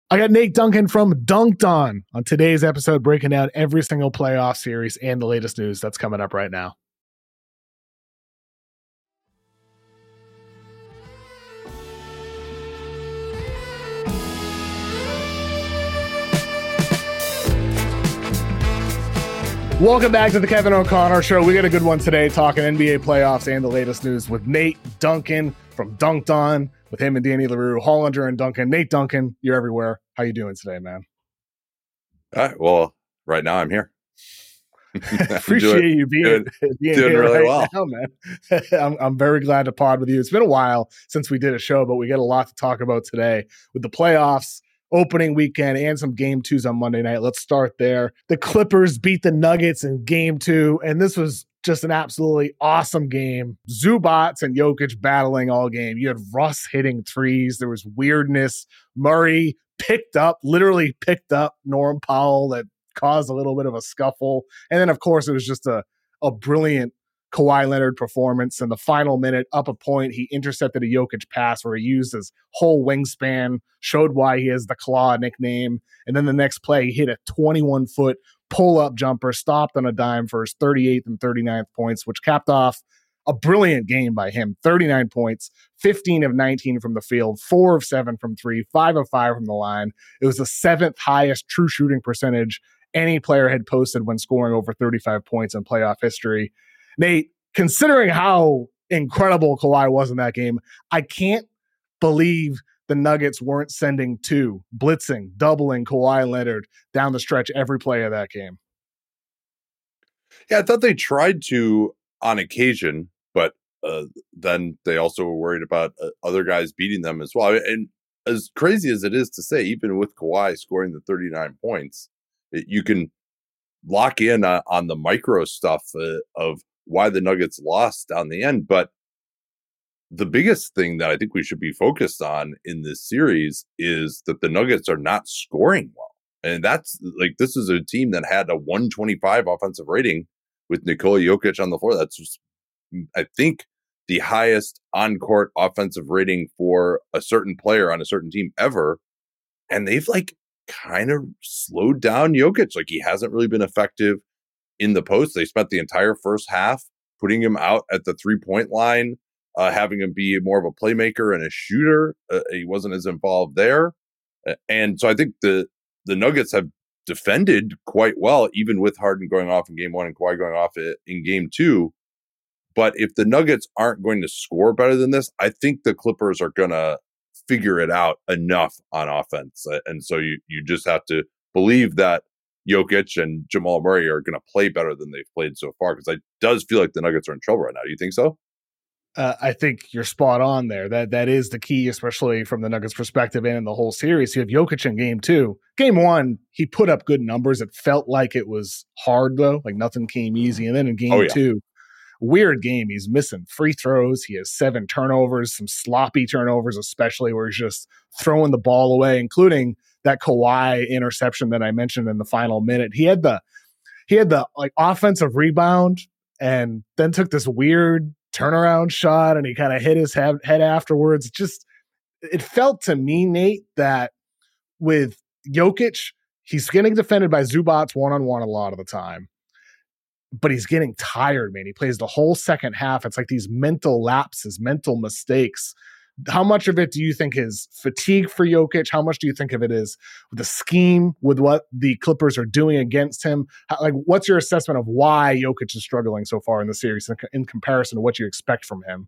I got Nate Duncan from Dunked on today's episode, breaking down every single playoff series and the latest news that's coming up right now. Welcome back to the Kevin O'Connor Show. We got a good one today, talking NBA playoffs and the latest news with Nate Duncan from Dunked On, with him and Danny Leroux, Hollinger and Duncan. Nate Duncan, you're everywhere. How you doing today, man? All right. Well, right now I'm here. Appreciate you being doing here really right well. now, man. I'm very glad to pod with you. It's been a while since we did a show, but we got a lot to talk about today with the playoffs, opening weekend, and some game twos on Monday night. Let's start there. The Clippers beat the Nuggets in game two, and this was just an absolutely awesome game. Zubats and Jokic battling all game. You had Russ hitting threes. There was weirdness. Murray literally picked up Norm Powell that caused a little bit of a scuffle. And then, of course, it was just a brilliant Kawhi Leonard performance. In the final minute, up a point, he intercepted a Jokic pass where he used his whole wingspan, showed why he has the Claw nickname. And then the next play, he hit a 21-foot pull-up jumper, stopped on a dime for his 38th and 39th points, which capped off a brilliant game by him. 39 points, 15 of 19 from the field, 4 of 7 from three, 5 of 5 from the line. It was the 7th highest true shooting percentage any player had posted when scoring over 35 points in playoff history. Nate, considering how incredible Kawhi was in that game, I can't believe the Nuggets weren't sending two, blitzing, doubling Kawhi Leonard down the stretch every play of that game. Yeah, I thought they tried to on occasion, but then they also were worried about other guys beating them as well. And as crazy as it is to say, even with Kawhi scoring the 39 points, you can lock in on the micro stuff of why the Nuggets lost down the end. But the biggest thing that I think we should be focused on in this series is that the Nuggets are not scoring well. And that's like, this is a team that had a 125 offensive rating with Nikola Jokic on the floor. That's just, I think, the highest on-court offensive rating for a certain player on a certain team ever. And they've kind of slowed down Jokic. He hasn't really been effective in the post. They spent the entire first half putting him out at the 3-point line, having him be more of a playmaker and a shooter. He wasn't as involved there. And so I think the Nuggets have defended quite well, even with Harden going off in game one and Kawhi going off in game two. But if the Nuggets aren't going to score better than this, I think the Clippers are going to figure it out enough on offense. And so you just have to believe that Jokic and Jamal Murray are going to play better than they've played so far, because it does feel like the Nuggets are in trouble right now. Do you think so? I think you're spot on there. That is the key, especially from the Nuggets' perspective and in the whole series. You have Jokic in game two. Game one, he put up good numbers. It felt like it was hard, though. Nothing came easy. And then in game two, weird game. He's missing free throws. He has 7 turnovers, some sloppy turnovers, especially where he's just throwing the ball away, including that Kawhi interception that I mentioned in the final minute. He had the offensive rebound and then took this weird turnaround shot, and he kind of hit his head afterwards. It felt to me, Nate, that with Jokic, he's getting defended by Zubats one-on-one a lot of the time, but he's getting tired, man. He plays the whole second half. It's like these mental lapses, mental mistakes. How much of it do you think is fatigue for Jokic? How much do you think of it is the scheme with what the Clippers are doing against him? What's your assessment of why Jokic is struggling so far in the series in comparison to what you expect from him?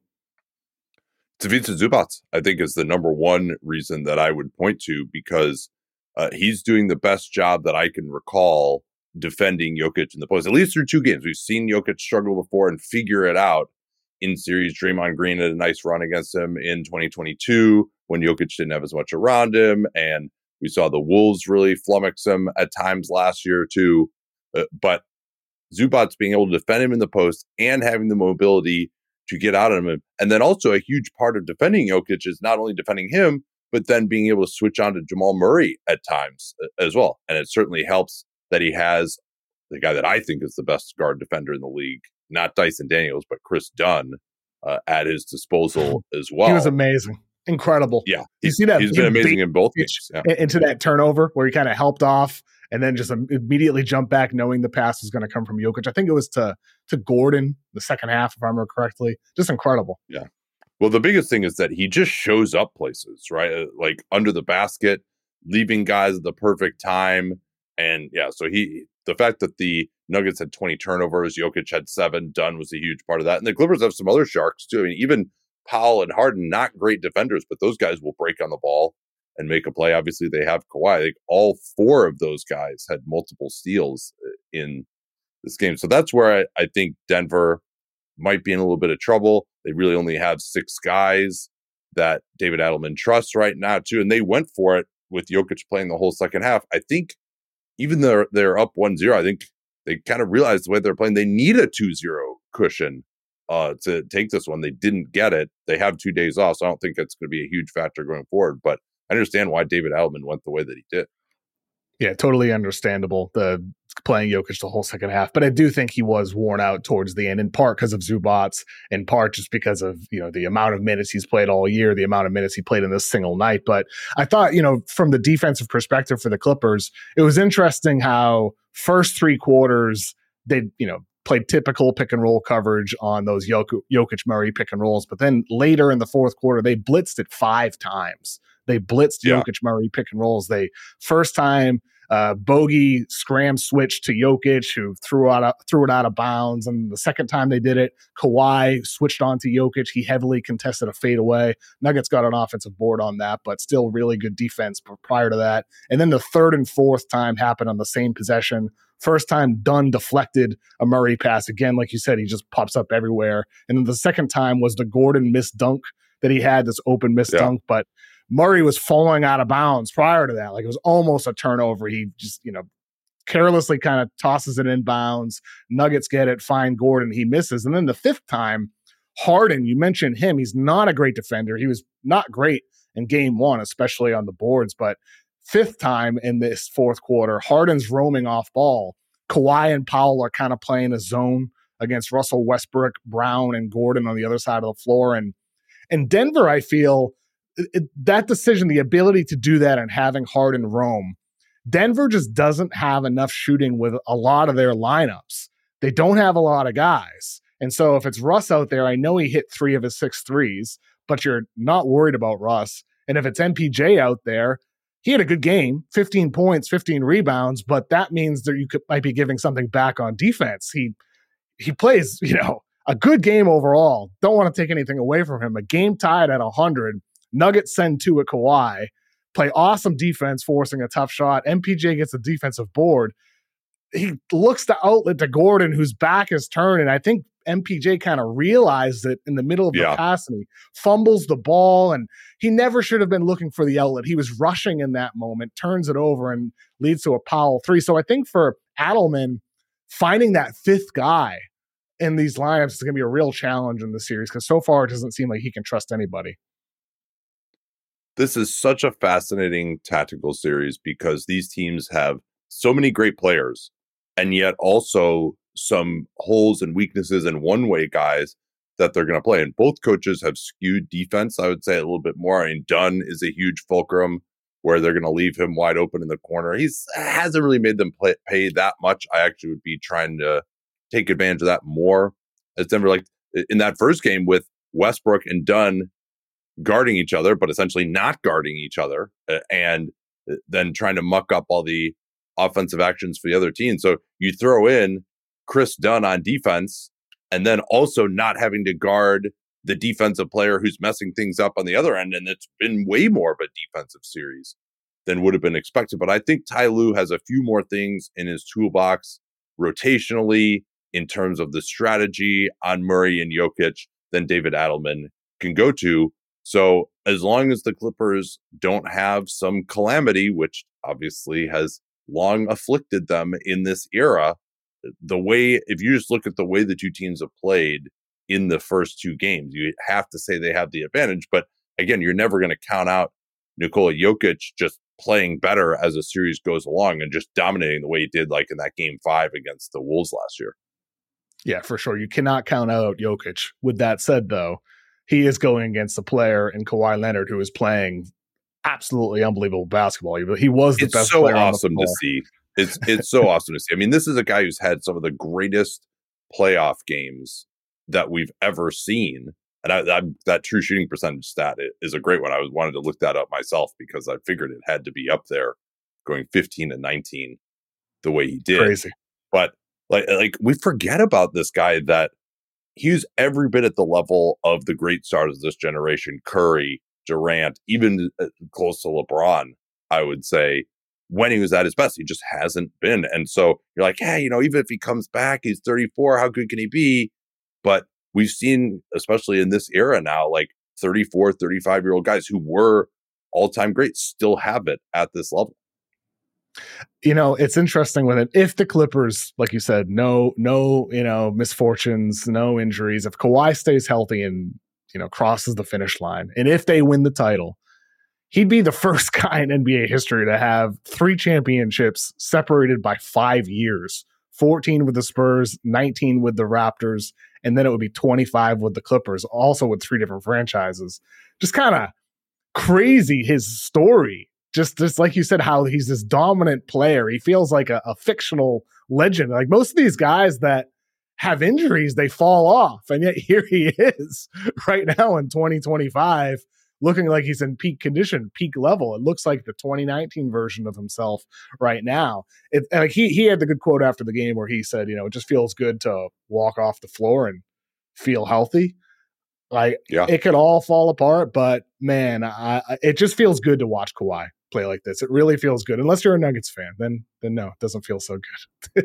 Ivica Zubac, I think, is the number one reason that I would point to, because he's doing the best job that I can recall defending Jokic in the post, at least through 2 games. We've seen Jokic struggle before and figure it out in series. Draymond Green had a nice run against him in 2022 when Jokic didn't have as much around him. And we saw the Wolves really flummox him at times last year too. But Zubac being able to defend him in the post and having the mobility to get out of him. And then also a huge part of defending Jokic is not only defending him, but then being able to switch on to Jamal Murray at times as well. And it certainly helps that he has the guy that I think is the best guard defender in the league, not Dyson Daniels, but Chris Dunn, at his disposal as well. He was amazing. Incredible. Yeah, You see that he's been amazing in both games. Yeah. Into that turnover where he kind of helped off and then just immediately jumped back knowing the pass was going to come from Jokic. I think it was to Gordon the second half, if I remember correctly. Just incredible. Yeah. Well, the biggest thing is that he just shows up places, right? Like under the basket, leaving guys at the perfect time. And yeah, so the fact that the Nuggets had 20 turnovers, Jokic had 7, Dunn was a huge part of that. And the Clippers have some other sharks too. I mean, even Powell and Harden, not great defenders, but those guys will break on the ball and make a play. Obviously, they have Kawhi. Like all 4 of those guys had multiple steals in this game. So that's where I think Denver might be in a little bit of trouble. They really only have 6 guys that David Adelman trusts right now, too. And they went for it with Jokic playing the whole second half. I think even though they're up 1-0, I think they kind of realized the way they're playing, they need a 2-0 cushion to take this one. They didn't get it. They have 2 days off, so I don't think it's going to be a huge factor going forward. But I understand why David Adelman went the way that he did. Yeah, totally understandable, the playing Jokic the whole second half. But I do think he was worn out towards the end, in part because of Zubac, in part just because of, the amount of minutes he's played all year, the amount of minutes he played in this single night. But I thought, from the defensive perspective for the Clippers, it was interesting how first 3 quarters they, played typical pick and roll coverage on those Jokic Murray pick and rolls. But then later in the fourth quarter, they blitzed it 5 times. They blitzed Jokic Murray pick and rolls. First time, Bogey scram switched to Jokic, who threw it out of bounds. And the second time they did it, Kawhi switched on to Jokic. He heavily contested a fadeaway. Nuggets got an offensive board on that, but still really good defense prior to that. And then the third and fourth time happened on the same possession. First time, Dunn deflected a Murray pass. Again, like you said, he just pops up everywhere. And then the second time was the Gordon missed dunk that he had, this open missed dunk. But Murray was falling out of bounds prior to that. Like it was almost a turnover. He just, carelessly kind of tosses it in bounds. Nuggets get it, find Gordon. He misses. And then the fifth time, Harden, you mentioned him. He's not a great defender. He was not great in game 1, especially on the boards. But fifth time in this fourth quarter, Harden's roaming off ball. Kawhi and Powell are kind of playing a zone against Russell Westbrook, Brown, and Gordon on the other side of the floor. And Denver, I feel, that decision, the ability to do that and having Harden roam, Denver just doesn't have enough shooting with a lot of their lineups. They don't have a lot of guys. And so if it's Russ out there, I know he hit 3 of his 6 threes, but you're not worried about Russ. And if it's MPJ out there, he had a good game, 15 points, 15 rebounds, but that means that might be giving something back on defense. He plays, a good game overall. Don't want to take anything away from him. A game tied at 100. Nuggets send 2 at Kawhi, play awesome defense, forcing a tough shot. MPJ gets a defensive board. He looks to outlet to Gordon, whose back is turned, and I think MPJ kind of realized it in the middle of the pass, and he fumbles the ball, and he never should have been looking for the outlet. He was rushing in that moment, turns it over, and leads to a Powell 3. So I think for Adelman, finding that fifth guy in these lineups is going to be a real challenge in the series, because so far it doesn't seem like he can trust anybody. This is such a fascinating tactical series because these teams have so many great players and yet also some holes and weaknesses and one-way guys that they're going to play. And both coaches have skewed defense, I would say, a little bit more. I mean, Dunn is a huge fulcrum where they're going to leave him wide open in the corner. He hasn't really made them pay that much. I actually would be trying to take advantage of that more as Denver, like in that first game with Westbrook and Dunn guarding each other, but essentially not guarding each other, and then trying to muck up all the offensive actions for the other team. So you throw in Chris Dunn on defense, and then also not having to guard the defensive player who's messing things up on the other end. And it's been way more of a defensive series than would have been expected. But I think Ty Lue has a few more things in his toolbox rotationally in terms of the strategy on Murray and Jokic than David Adelman can go to. So as long as the Clippers don't have some calamity, which obviously has long afflicted them in this era, if you just look at the way the two teams have played in the first 2 games, you have to say they have the advantage. But again, you're never going to count out Nikola Jokic just playing better as the series goes along and just dominating the way he did, like in that game 5 against the Wolves last year. Yeah, for sure. You cannot count out Jokic. With that said, though, he is going against a player in Kawhi Leonard who is playing absolutely unbelievable basketball. He was the best so player on the awesome floor. to see. It's so awesome to see. I mean, this is a guy who's had some of the greatest playoff games that we've ever seen. And that true shooting percentage stat is a great one. I wanted to look that up myself because I figured it had to be up there, going 15 and 19 the way he did. Crazy. But like we forget about this guy, that he's every bit at the level of the great stars of this generation, Curry, Durant, even close to LeBron, I would say. When he was at his best, he just hasn't been. And so you're like, hey, even if he comes back, he's 34, how good can he be? But we've seen, especially in this era now, like 34, 35-year-old guys who were all-time greats still have it at this level. It's interesting with it. If the Clippers, like you said, no, misfortunes, no injuries, if Kawhi stays healthy and, crosses the finish line, and if they win the title, he'd be the first guy in NBA history to have 3 championships separated by 5 years, 14 with the Spurs, 19 with the Raptors, and then it would be 25 with the Clippers, also with 3 different franchises. Just kind of crazy, his story. Just like you said, how he's this dominant player. He feels like a fictional legend. Like most of these guys that have injuries, they fall off. And yet here he is right now in 2025, looking like he's in peak condition, peak level. It looks like the 2019 version of himself right now. He had the good quote after the game where he said, it just feels good to walk off the floor and feel healthy. It could all fall apart, but man, it just feels good to watch Kawhi play like this. It really feels good. Unless you're a Nuggets fan, then no, it doesn't feel so good.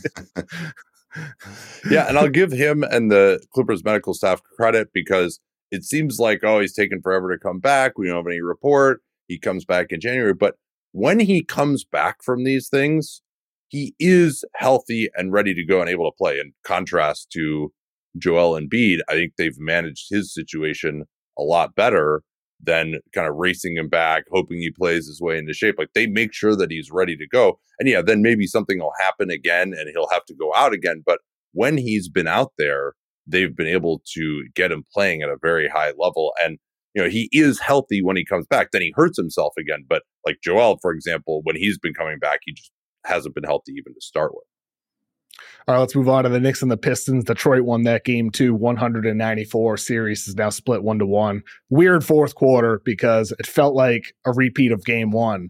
Yeah, and I'll give him and the Clippers medical staff credit because it seems like, he's taken forever to come back. We don't have any report. He comes back in January. But when he comes back from these things, he is healthy and ready to go and able to play. In contrast to Joel Embiid, I think they've managed his situation a lot better than kind of racing him back, hoping he plays his way into shape. Like, they make sure that he's ready to go. And yeah, then maybe something will happen again and he'll have to go out again. But when he's been out there, they've been able to get him playing at a very high level. And, he is healthy when he comes back. Then he hurts himself again. But like Joel, for example, when he's been coming back, he just hasn't been healthy even to start with. All right, let's move on to the Knicks and the Pistons. Detroit won that game too, 194. Series is now split 1-1. Weird fourth quarter because it felt like a repeat of game one.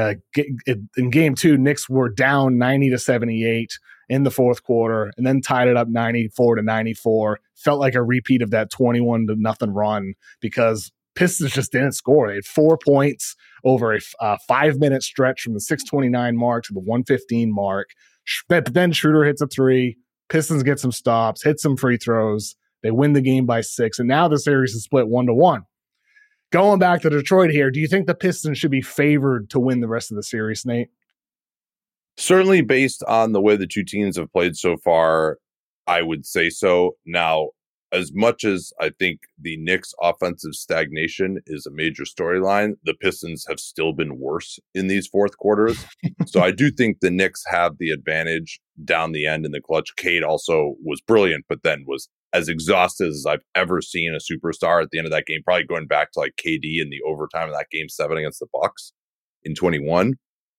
In game two, Knicks were down 90-78 in the fourth quarter and then tied it up 94-94. Felt like a repeat of that 21-0 run because Pistons just didn't score. They had 4 points over a 5-minute stretch from the 6:29 mark to the 1:15 mark. But then Schroeder hits a 3. Pistons get some stops, hit some free throws. They win the game by 6. And now the series is split 1-1. Going back to Detroit here, do you think the Pistons should be favored to win the rest of the series, Nate? Certainly based on the way the two teams have played so far, I would say so. Now, as much as I think the Knicks' offensive stagnation is a major storyline, the Pistons have still been worse in these fourth quarters. So I do think the Knicks have the advantage down the end in the clutch. Cade also was brilliant, but then was as exhausted as I've ever seen a superstar at the end of that game, probably going back to like KD in the overtime of that game 7 against the Bucks in 21.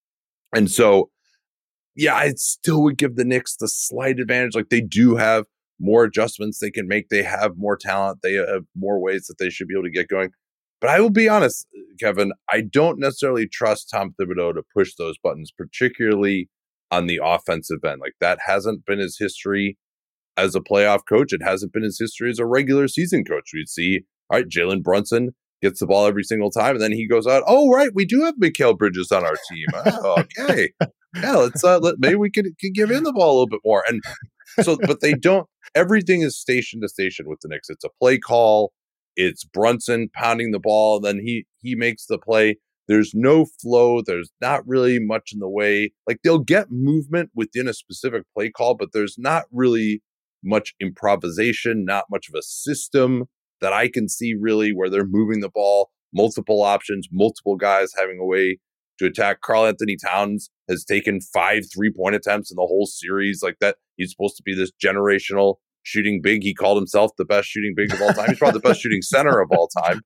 And so, yeah, I still would give the Knicks the slight advantage. Like, they do have more adjustments they can make. They have more talent. They have more ways that they should be able to get going. But I will be honest, Kevin, I don't necessarily trust Tom Thibodeau to push those buttons, particularly on the offensive end. Like, that hasn't been his history as a playoff coach. It hasn't been his history as a regular season coach. We'd see, all right, Jalen Brunson gets the ball every single time, and then he goes out, oh, right, we do have Mikal Bridges on our team. Oh, okay. Yeah, let's maybe we could give him the ball a little bit more. And so, but they don't. Everything is station to station with the Knicks. It's a play call. It's Brunson pounding the ball. Then he makes the play. There's no flow. There's not really much in the way. Like, they'll get movement within a specific play call, but there's not really much improvisation, not much of a system that I can see really where they're moving the ball, multiple options, multiple guys having a way to attack. Karl Anthony Towns has taken 5 3-point attempts in the whole series like that. He's supposed to be this generational shooting big. He called himself the best shooting big of all time. He's probably the best shooting center of all time.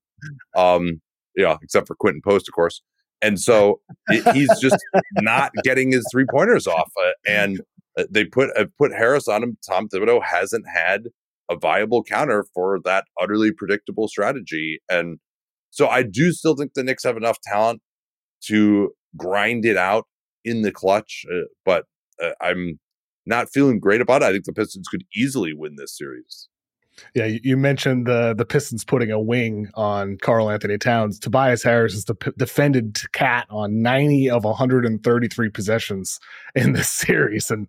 Except for Quentin Post, of course. And so he's just not getting his 3-pointers off. And they put Harris on him. Tom Thibodeau hasn't had a viable counter for that utterly predictable strategy. And so I do still think the Knicks have enough talent to grind it out in the clutch, but I'm not feeling great about it. I think the Pistons could easily win this series. Yeah, you mentioned the Pistons putting a wing on Karl Anthony Towns. Tobias Harris has defended KAT on 90 of 133 possessions in this series. And,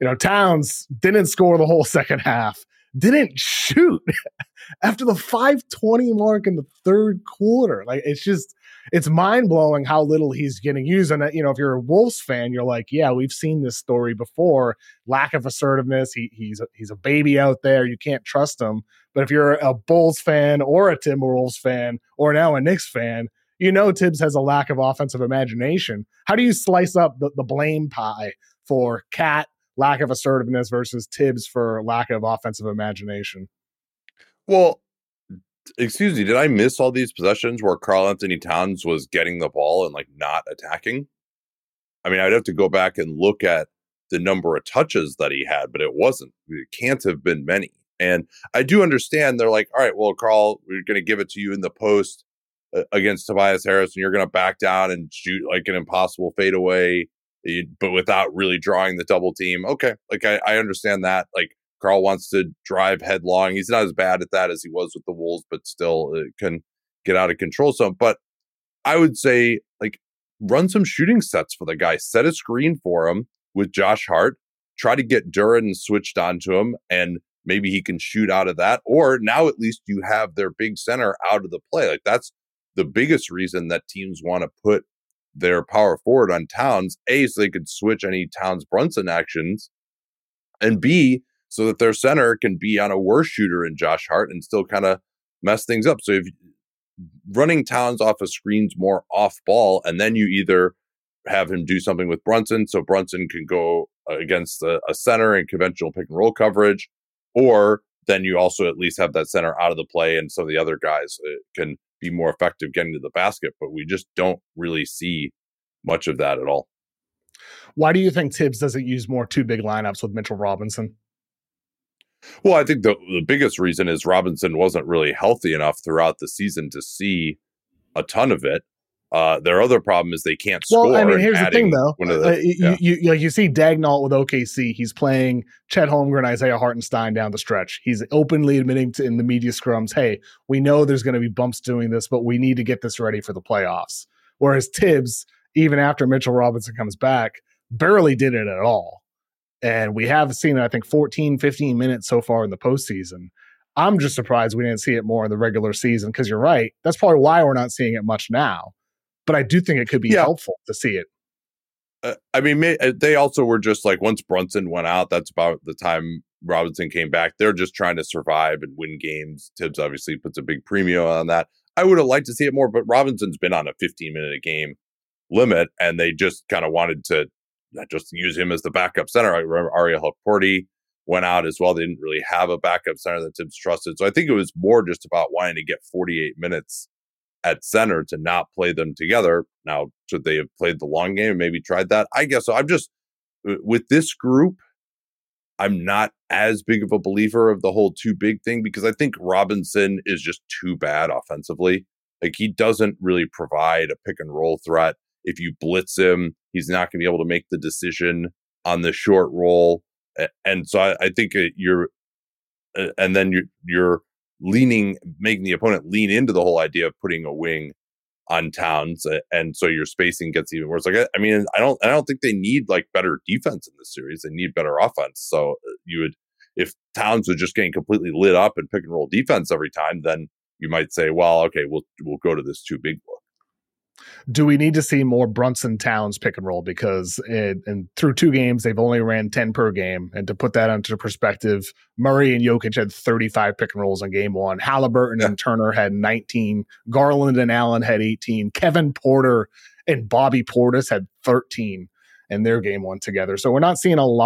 Towns didn't score the whole second half, didn't shoot after the 5:20 mark in the third quarter. Like, it's mind-blowing how little he's getting used. And, if you're a Wolves fan, you're like, yeah, we've seen this story before. Lack of assertiveness. He's a baby out there. You can't trust him. But if you're a Bulls fan or a Timberwolves fan or now a Knicks fan, Tibbs has a lack of offensive imagination. How do you slice up the blame pie for KAT, lack of assertiveness, versus Tibbs for lack of offensive imagination? Well, excuse me, did I miss all these possessions where Karl Anthony Towns was getting the ball and not attacking? I mean, I'd have to go back and look at the number of touches that he had, but it can't have been many. And I do understand they're like, all right, well, Karl, we're going to give it to you in the post against Tobias Harris, and you're going to back down and shoot like an impossible fadeaway, but without really drawing the double team. Okay. I understand that. Karl wants to drive headlong. He's not as bad at that as he was with the Wolves, but still can get out of control some. But I would say, run some shooting sets for the guy. Set a screen for him with Josh Hart. Try to get Duren switched onto him, and maybe he can shoot out of that. Or now at least you have their big center out of the play. That's the biggest reason that teams want to put their power forward on Towns. A, so they could switch any Towns-Brunson actions, and B, so that their center can be on a worse shooter in Josh Hart and still kind of mess things up. So if running Towns off of screens more off ball, and then you either have him do something with Brunson, so Brunson can go against a center in conventional pick and roll coverage, or then you also at least have that center out of the play and some of the other guys can be more effective getting to the basket. But we just don't really see much of that at all. Why do you think Tibbs doesn't use more 2 big lineups with Mitchell Robinson? Well, I think the biggest reason is Robinson wasn't really healthy enough throughout the season to see a ton of it. Their other problem is they can't score. Well, I mean, here's the thing, though. You see Daigneault with OKC. He's playing Chet Holmgren, Isaiah Hartenstein down the stretch. He's openly admitting in the media scrums, hey, we know there's going to be bumps doing this, but we need to get this ready for the playoffs. Whereas Tibbs, even after Mitchell Robinson comes back, barely did it at all. And we have seen, I think, 14, 15 minutes so far in the postseason. I'm just surprised we didn't see it more in the regular season, because you're right. That's probably why we're not seeing it much now. But I do think it could be helpful to see it. I mean, they also were just once Brunson went out, that's about the time Robinson came back. They're just trying to survive and win games. Tibbs obviously puts a big premium on that. I would have liked to see it more, but Robinson's been on a 15-minute-a-game limit, and they just kind of wanted to just use him as the backup center. I remember Ariel Hukporti went out as well. They didn't really have a backup center that Tibbs trusted. So I think it was more just about wanting to get 48 minutes at center to not play them together. Now, should they have played the long game and maybe tried that? I guess so. I'm just, with this group, I'm not as big of a believer of the whole 2 big thing, because I think Robinson is just too bad offensively. He doesn't really provide a pick and roll threat. If you blitz him, he's not going to be able to make the decision on the short roll. And so I think you're making the opponent lean into the whole idea of putting a wing on Towns. And so your spacing gets even worse. I don't think they need better defense in this series. They need better offense. So if Towns was just getting completely lit up and pick and roll defense every time, then you might say, well, okay, we'll go to this 2 big look. Do we need to see more Brunson Towns pick and roll? Because through 2 games, they've only ran 10 per game. And to put that into perspective, Murray and Jokic had 35 pick and rolls in game 1. Halliburton and Turner had 19. Garland and Allen had 18. Kevin Porter and Bobby Portis had 13 in their game 1 together. So we're not seeing a lot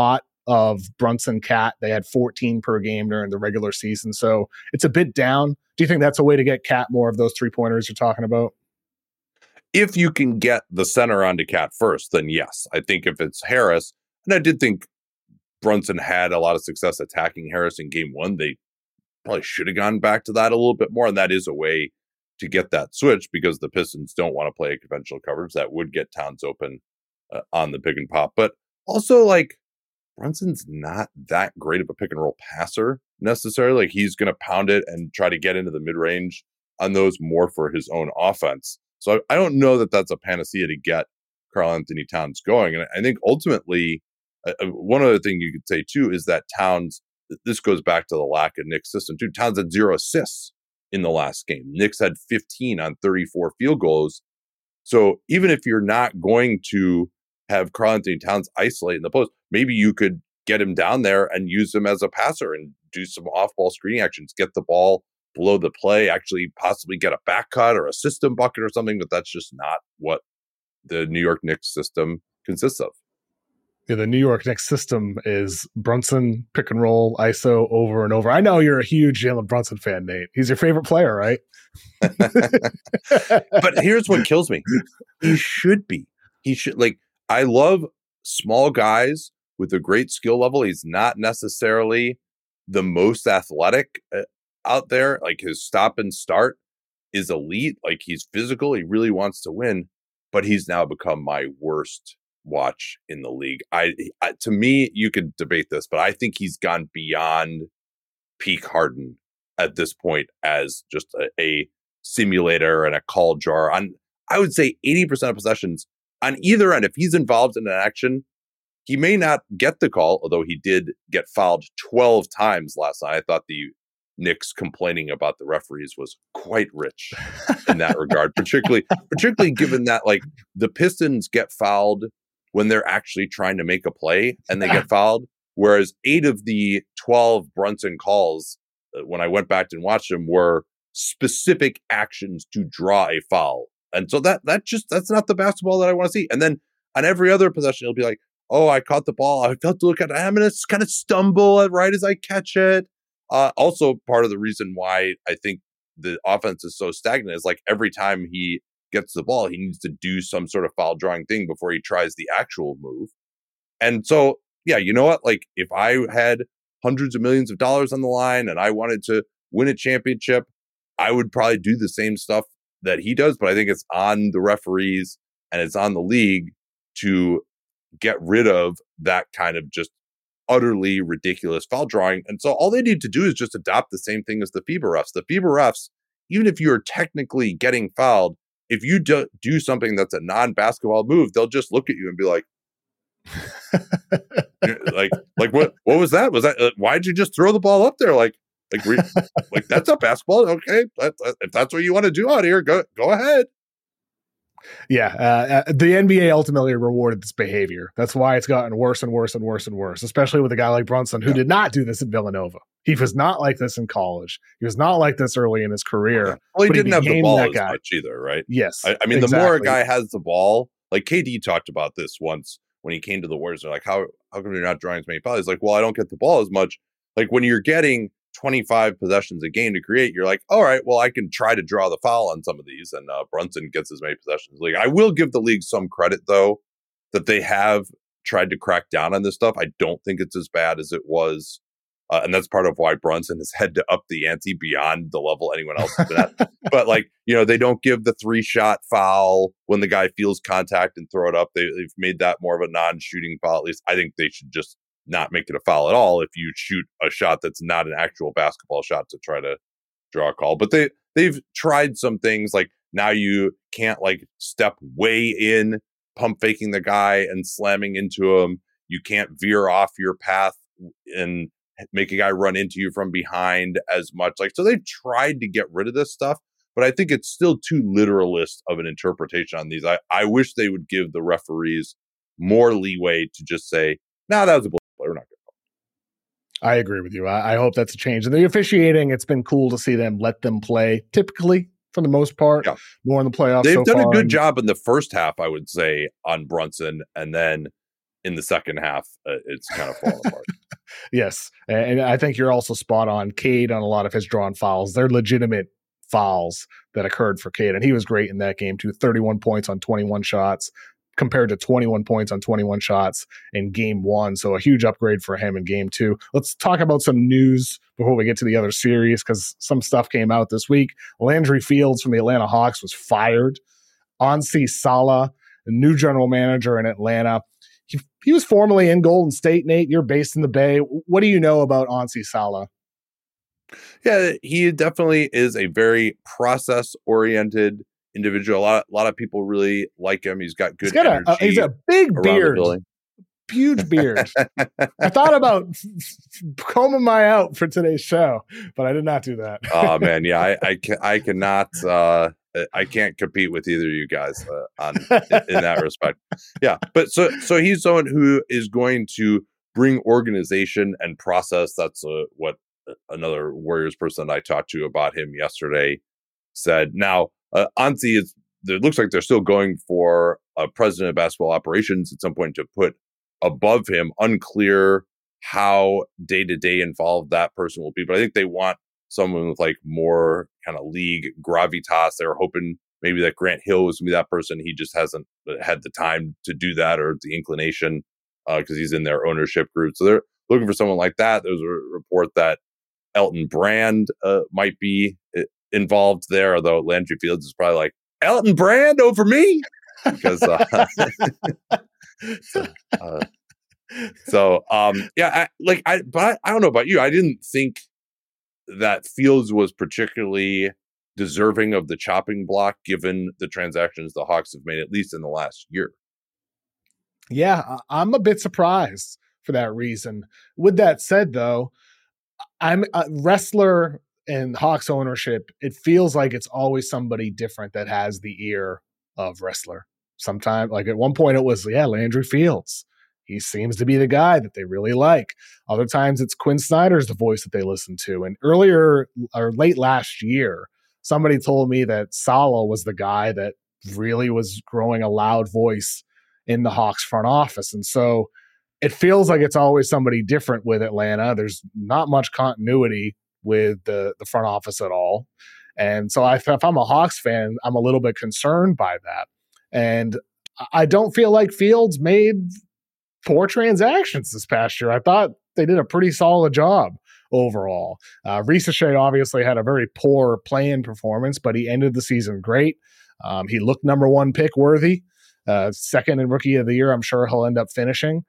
of Brunson Cat. They had 14 per game during the regular season. So it's a bit down. Do you think that's a way to get Cat more of those 3-pointers you're talking about? If you can get the center onto Cat first, then yes. I think if it's Harris, and I did think Brunson had a lot of success attacking Harris in game one, they probably should have gone back to that a little bit more. And that is a way to get that switch because the Pistons don't want to play a conventional coverage. That would get Towns open on the pick and pop. But also, like, Brunson's not that great of a pick and roll passer necessarily. Like, he's going to pound it and try to get into the mid range on those more for his own offense. So I don't know that that's a panacea to get Karl-Anthony Towns going. And I think ultimately, one other thing you could say too is that Towns, this goes back to the lack of Nick's system too. Towns had 0 assists in the last game. Knicks had 15 on 34 field goals. So even if you're not going to have Karl-Anthony Towns isolate in the post, maybe you could get him down there and use him as a passer and do some off-ball screening actions, get the ball below the play, actually possibly get a back cut or a system bucket or something, but that's just not what the New York Knicks system consists of. Yeah, the New York Knicks system is Brunson, pick and roll, ISO over and over. I know you're a huge Jalen Brunson fan, Nate. He's your favorite player, right? But here's what kills me. He should be. He should, like, I love small guys with a great skill level. He's not necessarily the most athletic out there. Like, his stop and start is elite. Like, he's physical. He really wants to win, but he's now become my worst watch in the league. I to me, you could debate this, but I think he's gone beyond peak Harden at this point as just a simulator and a call jar on, I would say, 80% of possessions on either end. If he's involved in an action, he may not get the call, although he did get fouled 12 times last night. I thought the Knicks complaining about the referees was quite rich in that regard, particularly given that, like, the Pistons get fouled when they're actually trying to make a play and they get fouled. Whereas 8 of the 12 Brunson calls, when I went back and watched them, were specific actions to draw a foul. And so that's not the basketball that I want to see. And then on every other possession, it'll be like, oh, I caught the ball. I felt to look at it. I'm going to kind of stumble right as I catch it. Also, part of the reason why I think the offense is so stagnant is, like, every time he gets the ball, he needs to do some sort of foul drawing thing before he tries the actual move. And so, yeah, you know what? Like, if I had hundreds of millions of dollars on the line and I wanted to win a championship, I would probably do the same stuff that he does. But I think it's on the referees and it's on the league to get rid of that kind of just utterly ridiculous foul drawing. And so all they need to do is just adopt the same thing as the FIBA refs. The FIBA refs, even if you're technically getting fouled, if you do something that's a non-basketball move, they'll just look at you and be like, like what was that? Was that why'd you just throw the ball up there? Like that's not basketball. Okay, if that's what you want to do out here, go ahead. Yeah, the NBA ultimately rewarded this behavior. That's why it's gotten worse and worse and worse and worse, especially with a guy like Brunson, who did not do this at Villanova. He was not like this in college. He was not like this early in his career. Well, he didn't have the ball as much either, right? Yes. I mean, exactly. The more a guy has the ball, like KD talked about this once when he came to the Warriors. They're like, how come you're not drawing as many fouls? He's like, well, I don't get the ball as much. Like, when you're getting 25 possessions a game to create, you're like, all right, well, I can try to draw the foul on some of these. And Brunson gets as many possessions. Like, I will give the league some credit, though, that they have tried to crack down on this stuff. I don't think it's as bad as it was. And that's part of why Brunson has had to up the ante beyond the level anyone else has been at. But, like, you know, they don't give the 3-shot foul when the guy feels contact and throw it up. They've made that more of a non-shooting foul. At least I think they should just not make it a foul at all if you shoot a shot that's not an actual basketball shot to try to draw a call. But they've tried some things, like now you can't, like, step way in, pump faking the guy and slamming into him. You can't veer off your path and make a guy run into you from behind as much. Like, so they've tried to get rid of this stuff, but I think it's still too literalist of an interpretation on these. I wish they would give the referees more leeway to just say, no, that was a bullshit play. We're not good. I agree with you. I hope that's a change. And the officiating, it's been cool to see them let them play typically for the most part, more in the playoffs. They've done a good job in the first half, I would say, on Brunson. And then in the second half, it's kind of fallen apart. Yes. And I think you're also spot on. Cade on a lot of his drawn fouls. They're legitimate fouls that occurred for Cade. And he was great in that game too. 31 points on 21 shots compared to 21 points on 21 shots in game one. So a huge upgrade for him in game two. Let's talk about some news before we get to the other series, because some stuff came out this week. Landry Fields from the Atlanta Hawks was fired. Ansi Salah, the new general manager in Atlanta. He was formerly in Golden State. Nate, you're based in the Bay. What do you know about Ansi Salah? Yeah, he definitely is a very process-oriented individual. A lot of people really like him. He's got good energy. He's a big beard. Huge beard. I thought about combing my out for today's show, but I did not do that. Oh man, yeah, I cannot. I can't compete with either of you guys in that respect. Yeah, but so he's someone who is going to bring organization and process. That's what another Warriors person that I talked to about him yesterday said. Now, Ansi it looks like they're still going for a president of basketball operations at some point to put above him. Unclear how day-to-day involved that person will be, but I think they want someone with like more kind of league gravitas. They were hoping maybe that Grant Hill was going to be that person. He just hasn't had the time to do that or the inclination because he's in their ownership group. So they're looking for someone like that. There was a report that Elton Brand might be involved there, although Landry Fields is probably like, Elton Brand over me? Because but I don't know about you. I didn't think that Fields was particularly deserving of the chopping block given the transactions the Hawks have made, at least in the last year. Yeah, I'm a bit surprised for that reason. With that said, though, I'm a wrestler and Hawks ownership. It feels like it's always somebody different that has the ear of wrestler. Sometimes, like at one point it was, Landry Fields. He seems to be the guy that they really like. Other times it's Quinn Snyder's the voice that they listen to. And earlier or late last year, somebody told me that Salah was the guy that really was growing a loud voice in the Hawks front office. And so it feels like it's always somebody different with Atlanta. There's not much continuity with the front office at all. And so if I'm a Hawks fan, I'm a little bit concerned by that. And I don't feel like Fields made poor transactions this past year. I thought they did a pretty solid job overall. Risacher obviously had a very poor play-in performance, but he ended the season great. He looked number one pick worthy. Second in rookie of the year, I'm sure he'll end up finishing.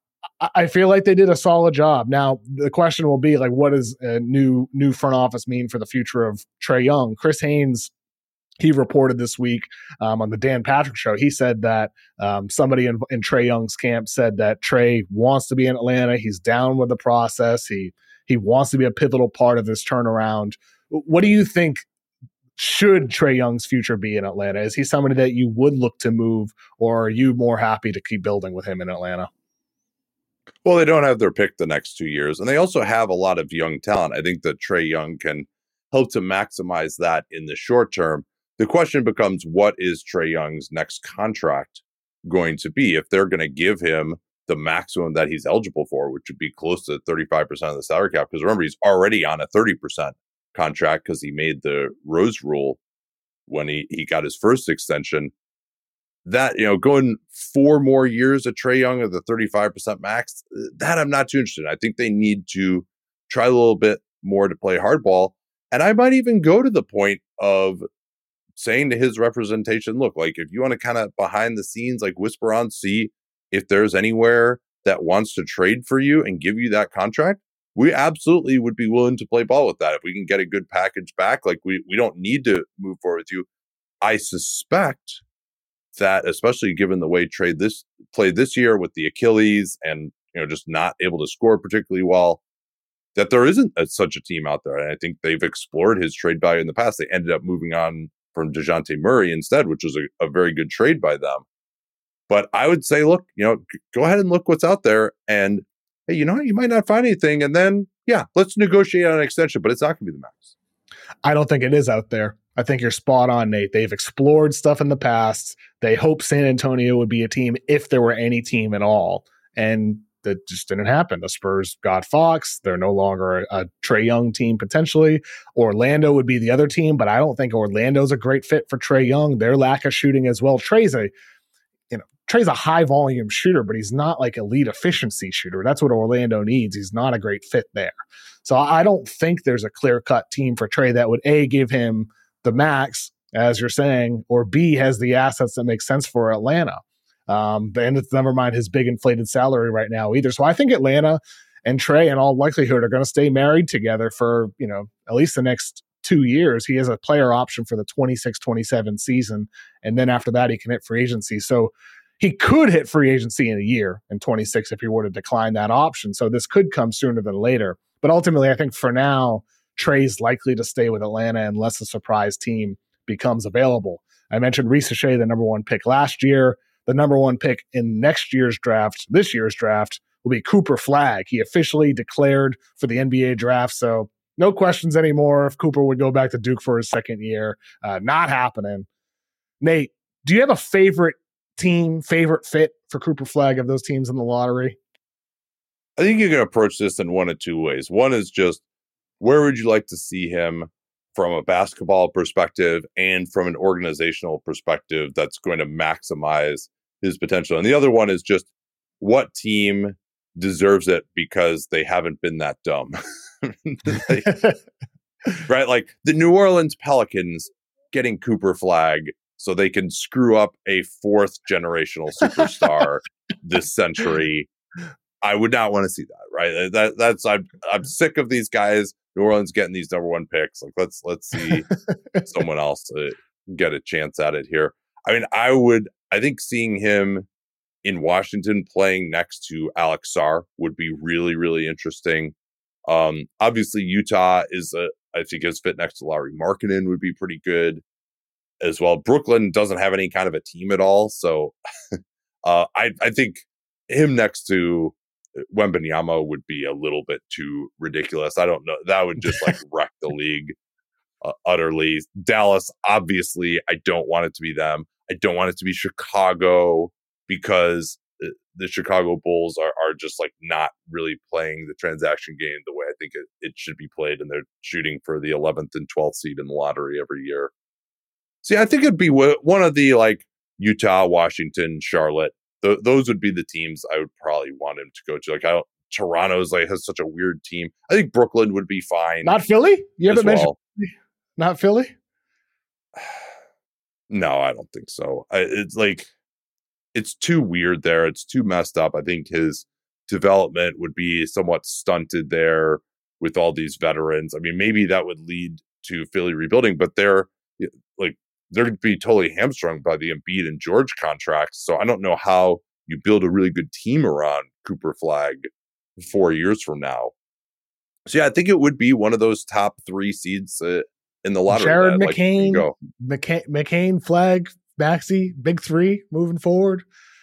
I feel like they did a solid job. Now, the question will be, like, what does a new front office mean for the future of Trae Young? Chris Haynes, he reported this week on the Dan Patrick Show. He said that somebody in Trae Young's camp said that Trae wants to be in Atlanta. He's down with the process. He wants to be a pivotal part of this turnaround. What do you think should Trae Young's future be in Atlanta? Is he somebody that you would look to move, or are you more happy to keep building with him in Atlanta? Well, they don't have their pick the next 2 years, and they also have a lot of young talent. I think that Trae Young can help to maximize that in the short term. The question becomes, what is Trae Young's next contract going to be? If they're going to give him the maximum that he's eligible for, which would be close to 35% of the salary cap, because remember, he's already on a 30% contract because he made the Rose rule when he got his first extension. That, going 4 more years of Trae Young at the 35% max, that I'm not too interested in. I think they need to try a little bit more to play hardball. And I might even go to the point of saying to his representation, look, like, if you want to kind of behind the scenes, like, whisper on, see if there's anywhere that wants to trade for you and give you that contract, we absolutely would be willing to play ball with that. If we can get a good package back, like, we don't need to move forward with you. I suspect that, especially given the way Trae played this year with the Achilles and, just not able to score particularly well, that there isn't such a team out there. And I think they've explored his trade value in the past. They ended up moving on from DeJounte Murray instead, which was a very good trade by them. But I would say, look, go ahead and look what's out there. And, hey, you might not find anything. And then, let's negotiate on an extension, but it's not going to be the max. I don't think it is out there. I think you're spot on, Nate. They've explored stuff in the past. They hope San Antonio would be a team if there were any team at all. and that just didn't happen. The Spurs got Fox. They're no longer a Trae Young team potentially. Orlando would be the other team, but I don't think Orlando's a great fit for Trae Young. Their lack of shooting as well. Trae's a high volume shooter, but he's not like elite efficiency shooter. That's what Orlando needs. He's not a great fit there. So I don't think there's a clear cut team for Trae that would A, give him the max, as you're saying, or B, has the assets that make sense for Atlanta. And it's never mind his big inflated salary right now either. So I think Atlanta and Trae, in all likelihood, are going to stay married together for, at least the next 2 years. He has a player option for the 26-27 season. And then after that, he can hit free agency. So he could hit free agency in a year in 26 if he were to decline that option. So this could come sooner than later. But ultimately, I think for now, Trae's likely to stay with Atlanta unless a surprise team becomes available. I mentioned Reese Shea, the number one pick last year. The number one pick in this year's draft, will be Cooper Flagg. He officially declared for the NBA draft. So no questions anymore if Cooper would go back to Duke for his second year. Not happening. Nate, do you have a favorite team, favorite fit for Cooper Flagg of those teams in the lottery? I think you can approach this in one of two ways. One is just, where would you like to see him from a basketball perspective and from an organizational perspective that's going to maximize his potential? And the other one is just, what team deserves it because they haven't been that dumb? Right? Like the New Orleans Pelicans getting Cooper Flagg so they can screw up a fourth generational superstar this century. I would not want to see that, right? I'm sick of these guys. New Orleans getting these number one picks. Like let's see someone else get a chance at it here. I mean, I think seeing him in Washington playing next to Alex Sarr would be really, really interesting. Obviously, Utah I think his fit next to Lauri Markkanen would be pretty good as well. Brooklyn doesn't have any kind of a team at all. So I think him next to Wembanyama would be a little bit too ridiculous. I don't know. That would just like wreck the league utterly. Dallas, obviously, I don't want it to be them. I don't want it to be Chicago because the Chicago Bulls are just like not really playing the transaction game the way I think it should be played. And they're shooting for the 11th and 12th seed in the lottery every year. See, I think it'd be one of the like Utah, Washington, Charlotte. Those would be the teams I would probably want him to go to. Like, Toronto's like has such a weird team. I think Brooklyn would be fine. Not Philly? You haven't mentioned not Philly? No, I don't think so. It's like, it's too weird there. It's too messed up. I think his development would be somewhat stunted there with all these veterans. I mean, maybe that would lead to Philly rebuilding, but they're going to be totally hamstrung by the Embiid and George contracts. So I don't know how you build a really good team around Cooper Flagg 4 years from now. So yeah, I think it would be one of those top 3 seeds in the lottery. Jared McCain, McCain, Flagg, Maxey, big 3 moving forward.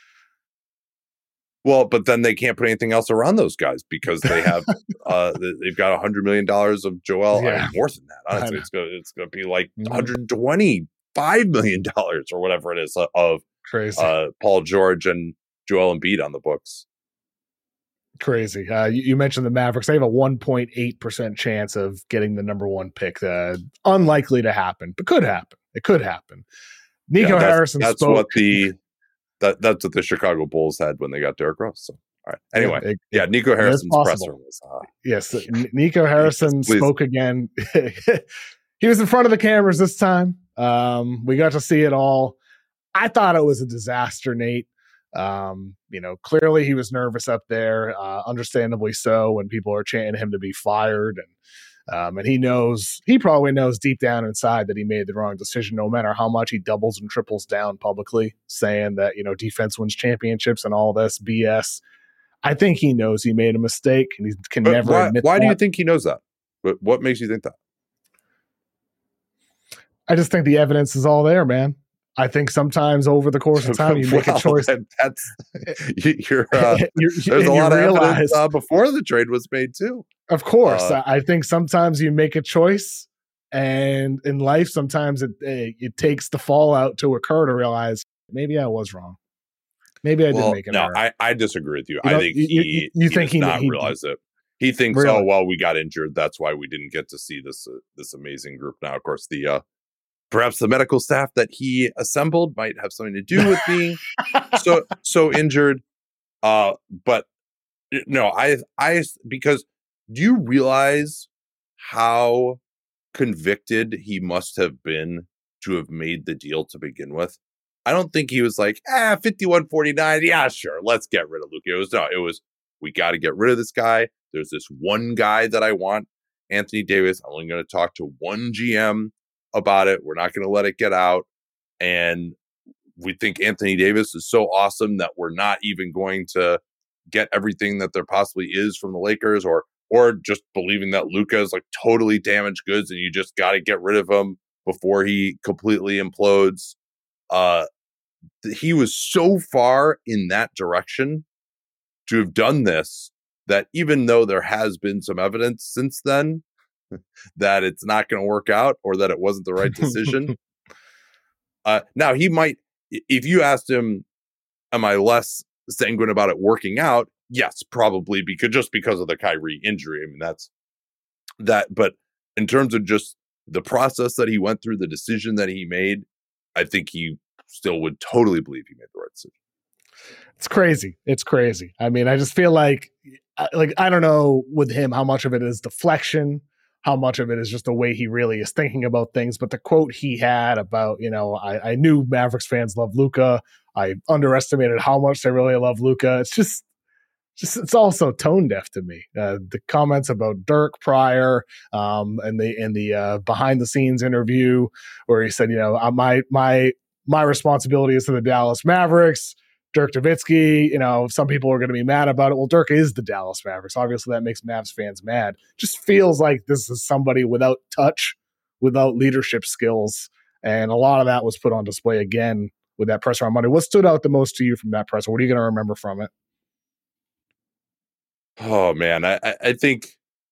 Well, but then they can't put anything else around those guys because they have they've got $100 million of Joel. Yeah. I mean, more than that. Honestly, it's going to be like $125 million or whatever it is of crazy Paul George and Joel Embiid on the books. Crazy. You mentioned the Mavericks. They have a 1.8% chance of getting the number 1 pick. Unlikely to happen, but could happen. It could happen. Nico Harrison spoke. That's what the Chicago Bulls had when they got Derrick Rose. So, all right. Anyway, Nico Harrison's presser was. Yes, Nico Harrison spoke again. He was in front of the cameras this time. We got to see it all. I thought it was a disaster, Nate. Clearly he was nervous up there, understandably so, when people are chanting him to be fired. And he probably knows deep down inside that he made the wrong decision, no matter how much he doubles and triples down publicly, saying that, defense wins championships and all this BS. I think he knows he made a mistake and he can never admit that. Why do you think he knows that? What makes you think that? I just think the evidence is all there, man. I think sometimes over the course of time, you make a choice. There's a lot of evidence before the trade was made too. Of course. I think sometimes you make a choice, and in life, sometimes it takes the fallout to occur to realize maybe I was wrong. Maybe I did Well, make an no, error. I disagree with you. You I know, think you think does not realize it. He thinks, really? oh well, we got injured. That's why we didn't get to see this amazing group. Now, of course, the perhaps the medical staff that he assembled might have something to do with being so injured. But no, I because do you realize how convicted he must have been to have made the deal to begin with? I don't think he was like, 51-49. Yeah, sure. Let's get rid of Luka. It was, we got to get rid of this guy. There's this one guy that I want, Anthony Davis. I'm only going to talk to one GM about it. We're not going to let it get out. And we think Anthony Davis is so awesome that we're not even going to get everything that there possibly is from the Lakers, or just believing that Luka is like totally damaged goods and you just got to get rid of him before he completely implodes. He was so far in that direction to have done this that even though there has been some evidence since then that it's not going to work out or that it wasn't the right decision. Now he might, if you asked him, am I less sanguine about it working out? Yes, probably, because of the Kyrie injury. I mean, that's that. But in terms of just the process that he went through, the decision that he made, I think he still would totally believe he made the right decision. It's crazy. It's crazy. I mean, I just feel like I don't know with him how much of it is deflection, how much of it is just the way he really is thinking about things. But the quote he had about, I knew Mavericks fans love Luka. I underestimated how much they really love Luka. It's just it's also tone deaf to me. The comments about Dirk prior, and the behind the scenes interview where he said, my responsibility is to the Dallas Mavericks. Dirk Nowitzki, some people are going to be mad about it. Well, Dirk is the Dallas Mavericks. Obviously, that makes Mavs fans mad. Just feels like this is somebody without touch, without leadership skills. And a lot of that was put on display again with that presser on Monday. What stood out the most to you from that presser? What are you going to remember from it? Oh, man, I think,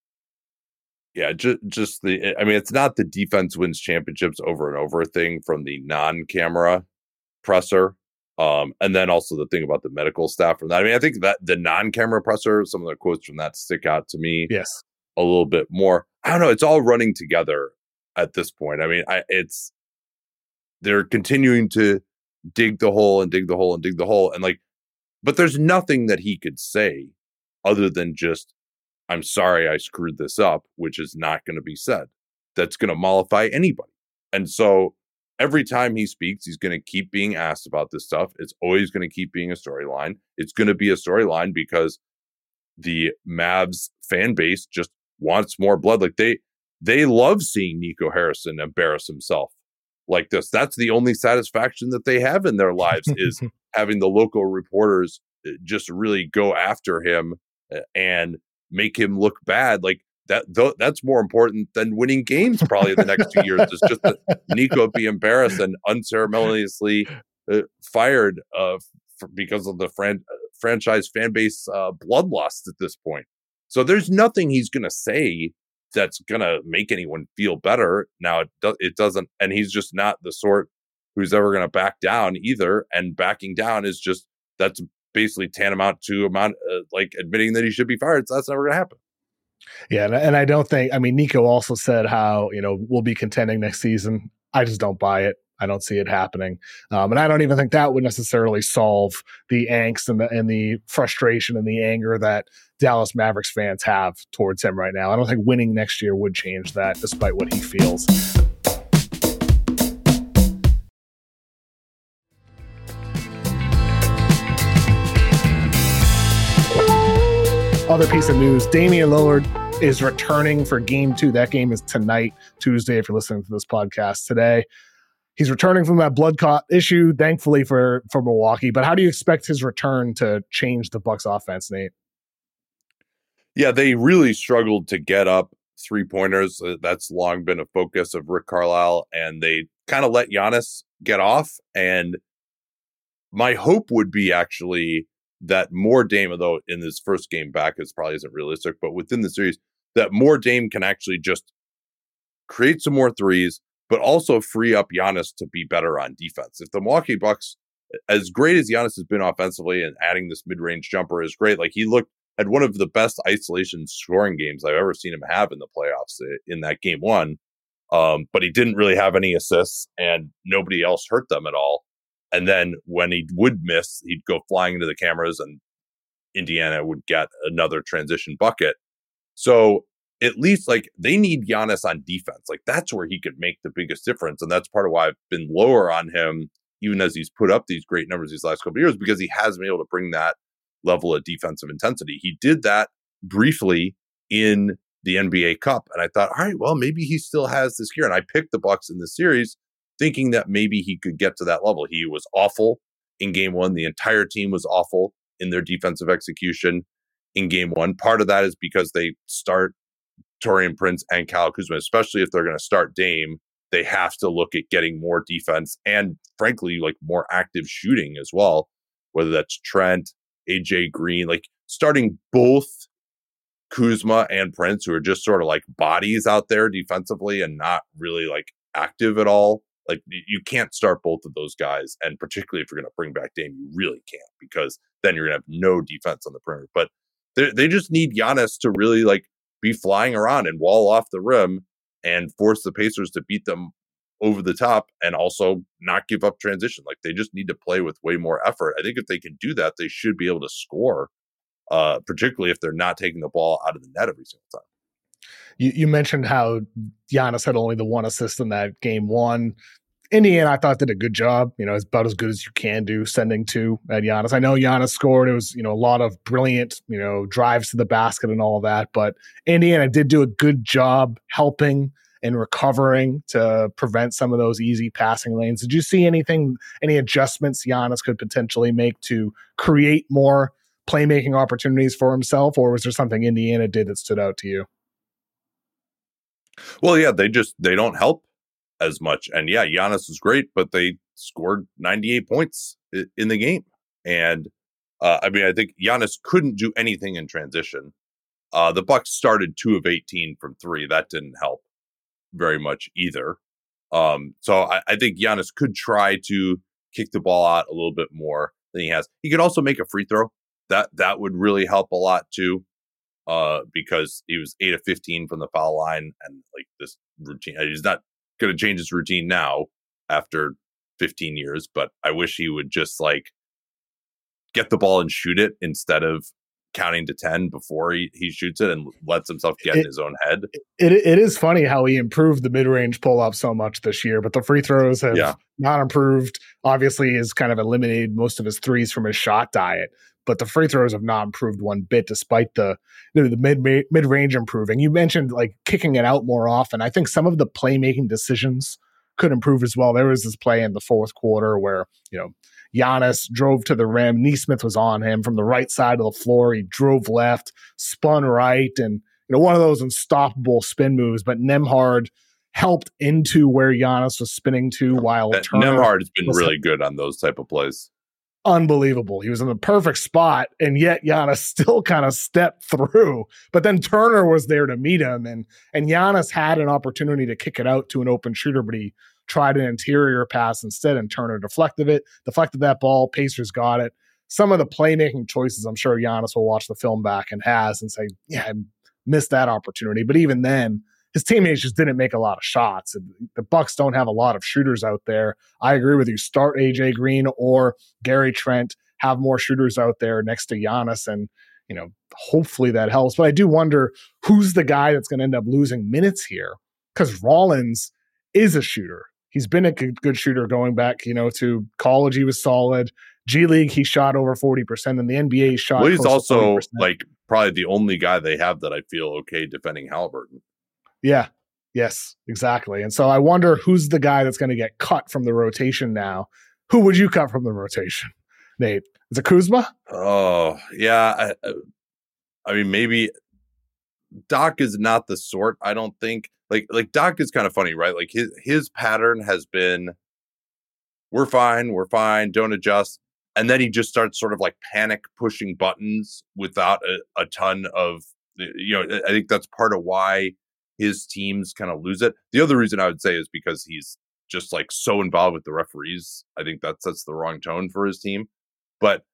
just it's not the defense wins championships over and over thing from the non-camera presser. And then also the thing about the medical staff from that. I mean, I think that the non-camera presser, some of the quotes from that stick out to me. Yes, a little bit more. I don't know. It's all running together at this point. I mean, they're continuing to dig the hole and dig the hole and dig the hole. And but there's nothing that he could say other than just, I'm sorry I screwed this up, which is not going to be said. That's going to mollify anybody. And so every time he speaks, he's going to keep being asked about this stuff. It's always going to keep being a storyline. It's going to be a storyline because the Mavs fan base just wants more blood. Like they love seeing Nico Harrison embarrass himself like this. That's the only satisfaction that they have in their lives is having the local reporters just really go after him and make him look bad. Like that's more important than winning games probably the next 2 years. It's just that Nico be embarrassed and unceremoniously fired because of the franchise fan base bloodlust at this point. So there's nothing he's going to say that's going to make anyone feel better. Now it doesn't, and he's just not the sort who's ever going to back down either. And backing down is just, that's basically tantamount to admitting that he should be fired. So that's never going to happen. Yeah, and I don't think, Nico also said how, we'll be contending next season. I just don't buy it. I don't see it happening. And I don't even think that would necessarily solve the angst and the frustration and the anger that Dallas Mavericks fans have towards him right now. I don't think winning next year would change that, despite what he feels. Other piece of news, Damian Lillard is returning for game 2. That game is tonight, Tuesday, if you're listening to this podcast today. He's returning from that blood clot issue, thankfully for Milwaukee. But how do you expect his return to change the Bucks offense, Nate? Yeah, they really struggled to get up three-pointers. That's long been a focus of Rick Carlisle, and they kind of let Giannis get off. And my hope would be actually that more Dame, although in this first game back, it probably isn't realistic, but within the series, that more Dame can actually just create some more threes, but also free up Giannis to be better on defense. If the Milwaukee Bucks as great as Giannis has been offensively and adding this mid-range jumper is great. Like he had one of the best isolation scoring games I've ever seen him have in the playoffs in that game one. But he didn't really have any assists and nobody else hurt them at all. And then when he would miss, he'd go flying into the cameras and Indiana would get another transition bucket. So at least like they need Giannis on defense. Like that's where he could make the biggest difference. And that's part of why I've been lower on him, even as he's put up these great numbers these last couple of years, because he has been able to bring that level of defensive intensity. He did that briefly in the NBA Cup. And I thought, all right, well, maybe he still has this here. And I picked the Bucks in this series thinking that maybe he could get to that level. He was awful in game one. The entire team was awful in their defensive execution in game one. Part of that is because they start Taurean Prince and Kyle Kuzma, especially if they're going to start Dame. They have to look at getting more defense and, frankly, like more active shooting as well, whether that's Trent, AJ Green, like starting both Kuzma and Prince, who are just sort of like bodies out there defensively and not really like active at all. Like you can't start both of those guys. And particularly if you're going to bring back Dame, you really can't, because then you're going to have no defense on the perimeter. But they just need Giannis to really like be flying around and wall off the rim and force the Pacers to beat them over the top and also not give up transition. Like they just need to play with way more effort. I think if they can do that, they should be able to score, particularly if they're not taking the ball out of the net every single time. You mentioned how Giannis had only the one assist in that game one. Indiana, I thought, did a good job. It's about as good as you can do sending two at Giannis. I know Giannis scored. It was, a lot of brilliant, drives to the basket and all of that. But Indiana did do a good job helping and recovering to prevent some of those easy passing lanes. Did you see any adjustments Giannis could potentially make to create more playmaking opportunities for himself? Or was there something Indiana did that stood out to you? Well, yeah, they don't help as much. And yeah, Giannis was great, but they scored 98 points in the game. And I think Giannis couldn't do anything in transition. The Bucks started 2 of 18 from 3. That didn't help very much either. So I think Giannis could try to kick the ball out a little bit more than he has. He could also make a free throw. That would really help a lot too. Because he was 8 of 15 from the foul line, and like this routine, he's not going to change his routine now after 15 years, but I wish he would just like get the ball and shoot it instead of counting to 10 before he shoots it and lets himself get in his own head. It is funny how he improved the mid-range pull-up so much this year, but the free throws have not improved. Obviously, he's kind of eliminated most of his threes from his shot diet, but the free throws have not improved one bit despite the mid-range improving. You mentioned like kicking it out more often. I think some of the playmaking decisions could improve as well. There was this play in the fourth quarter where, Giannis drove to the rim. Nesmith was on him from the right side of the floor. He drove left, spun right, and one of those unstoppable spin moves. But Nembhard helped into where Giannis was spinning to while Nembhard has been really good on those type of plays. Unbelievable. He was in the perfect spot, and yet Giannis still kind of stepped through. But then Turner was there to meet him, and Giannis had an opportunity to kick it out to an open shooter, but he tried an interior pass instead, and Turner deflected that ball. Pacers got it. Some of the playmaking choices, I'm sure Giannis will watch the film back and say, yeah, I missed that opportunity. But even then, his teammates just didn't make a lot of shots. The Bucks don't have a lot of shooters out there. I agree with you. Start AJ Green or Gary Trent. Have more shooters out there next to Giannis, and hopefully that helps. But I do wonder who's the guy that's going to end up losing minutes here, because Rollins is a shooter. He's been a good shooter going back, to college. He was solid. G League, he shot over 40%, and the NBA he shot. Well, he's also like probably the only guy they have that I feel okay defending Halliburton. Yeah. Yes, exactly. And so I wonder who's the guy that's going to get cut from the rotation now. Who would you cut from the rotation, Nate? Is it Kuzma? Oh, yeah. I mean, maybe Doc is not the sort, I don't think. Like Doc is kind of funny, right? Like his pattern has been, we're fine, don't adjust. And then he just starts sort of like panic pushing buttons without a ton of, I think that's part of why his teams kind of lose it. The other reason I would say is because he's just like so involved with the referees. I think that sets the wrong tone for his team. But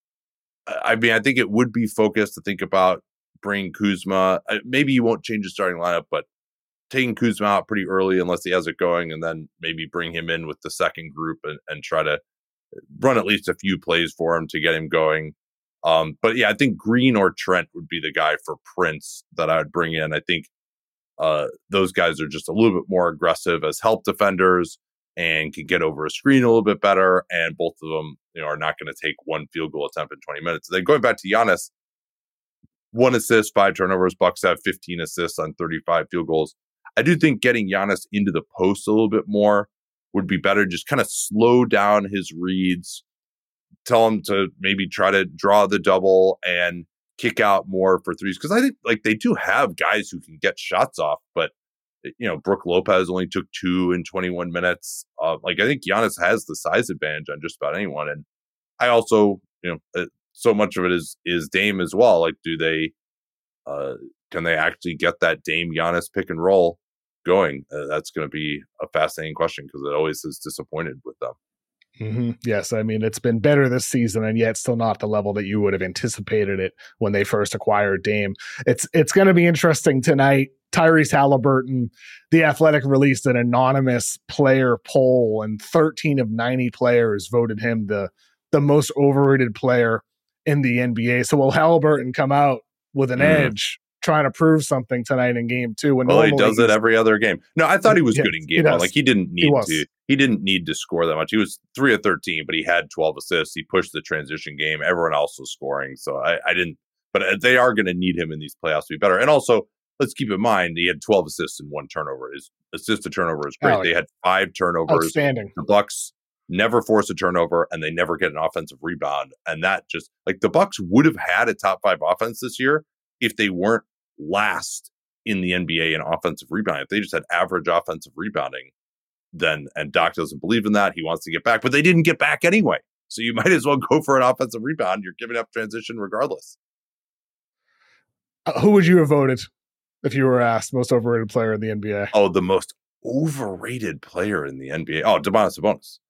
I mean, I think it would be focused to think about bringing Kuzma. Maybe you won't change the starting lineup, but taking Kuzma out pretty early unless he has it going, and then maybe bring him in with the second group and try to run at least a few plays for him to get him going. But yeah, I think Green or Trent would be the guy for Prince that I would bring in. I think those guys are just a little bit more aggressive as help defenders and can get over a screen a little bit better. And both of them, are not going to take one field goal attempt in 20 minutes. And then going back to Giannis, 1 assist, 5 turnovers. Bucks have 15 assists on 35 field goals. I do think getting Giannis into the post a little bit more would be better. Just kind of slow down his reads, tell him to maybe try to draw the double and kick out more for threes. Because I think like they do have guys who can get shots off, but Brook Lopez only took 2 in 21 minutes. I think Giannis has the size advantage on just about anyone. And I also, so much of it is Dame as well. Like, do they can they actually get that Dame Giannis pick and roll going? That's going to be a fascinating question because it always is disappointed with them. Mm-hmm. Yes, I mean, it's been better this season, and yet still not the level that you would have anticipated it when they first acquired Dame. It's going to be interesting tonight. Tyrese Halliburton, The Athletic released an anonymous player poll, and 13 of 90 players voted him the most overrated player in the NBA. So will Halliburton come out with an edge trying to prove something tonight in game 2? When he does it every other game. No, I thought he was good in game 1. Like he didn't need to score that much. He was 3 of 13, but he had 12 assists. He pushed the transition game. Everyone else was scoring. So I didn't, but they are going to need him in these playoffs to be better. And also, let's keep in mind, he had 12 assists and 1 turnover. His assist to turnover is great. They had 5 turnovers. Outstanding. The Bucks never force a turnover, and they never get an offensive rebound. And that just, like, the Bucks would have had a top 5 offense this year if they weren't last in the NBA in offensive rebounding. If they just had average offensive rebounding, then, and Doc doesn't believe in that, he wants to get back, but they didn't get back anyway. So you might as well go for an offensive rebound. You're giving up transition regardless. Who would you have voted if you were asked most overrated player in the NBA? Oh, the most overrated player in the NBA. Oh, Domantas Sabonis.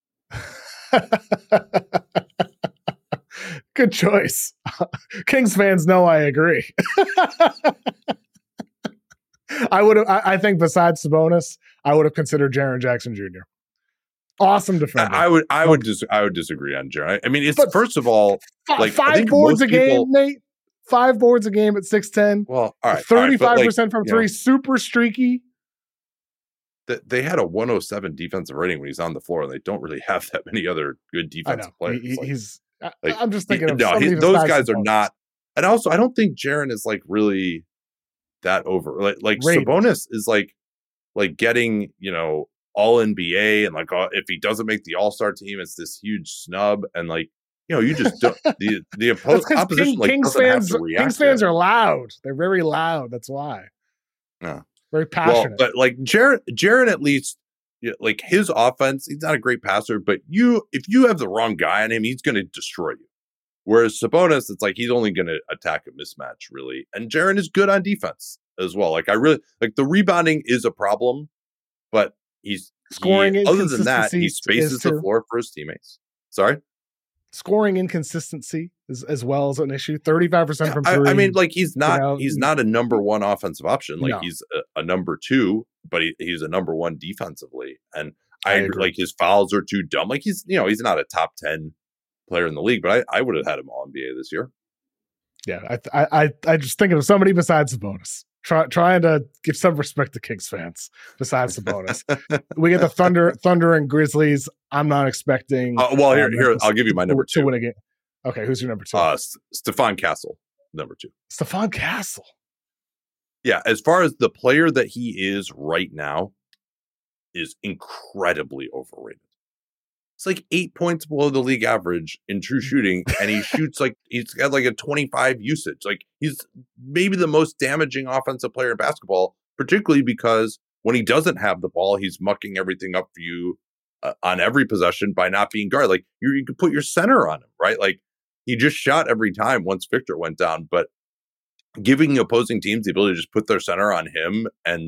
Good choice. Kings fans know I agree. I think besides Sabonis, I would have considered Jaren Jackson Jr. Awesome defender. I would disagree on Jaren. I mean, it's first of all, like 5 boards a game, Nate. 5 boards a game at 6'10". Well, all right, 35% from 3, super streaky. They had a 107 defensive rating when he's on the floor, and they don't really have that many other good defensive players. I'm just thinking those guys are not. And also, I don't think Jaren is like really that over. Like Sabonis is like getting all NBA, and like if he doesn't make the All-Star team, it's this huge snub, and like you just don't, the opposition Kings doesn't fans, have to react. Kings fans are loud. They're very loud. That's why. Yeah. Very passionate. Well, but like Jaren at least, like his offense, he's not a great passer, but if you have the wrong guy on him, he's going to destroy you. Whereas Sabonis, it's like he's only going to attack a mismatch, really. And Jaren is good on defense as well. Like I really like the rebounding is a problem, but he's scoring. Other than that, he spaces the floor for his teammates. Sorry. Scoring inconsistency as well as an issue. 35% from 3. I mean, like he's not a number 1 offensive option. Like he's a number 2, but he's a number 1 defensively. And I agree. Like his fouls are too dumb. Like he's not a top 10 player in the league, but I would have had him all NBA this year. Yeah, I just thinking of somebody besides Sabonis. Trying to give some respect to Kings fans besides Sabonis. We get the Thunder and Grizzlies. I'm not expecting. Well, here I'll give you my number 2. Win again. Okay, who's your number 2? Stephon Castle, number 2. Stephon Castle. Yeah, as far as the player that he is right now, is incredibly overrated. It's like 8 points below the league average in true shooting, and he shoots like he's got like a 25 usage. Like he's maybe the most damaging offensive player in basketball, particularly because when he doesn't have the ball, he's mucking everything up for you on every possession by not being guard. Like you could put your center on him, right? Like he just shot every time once Victor went down, but giving opposing teams the ability to just put their center on him and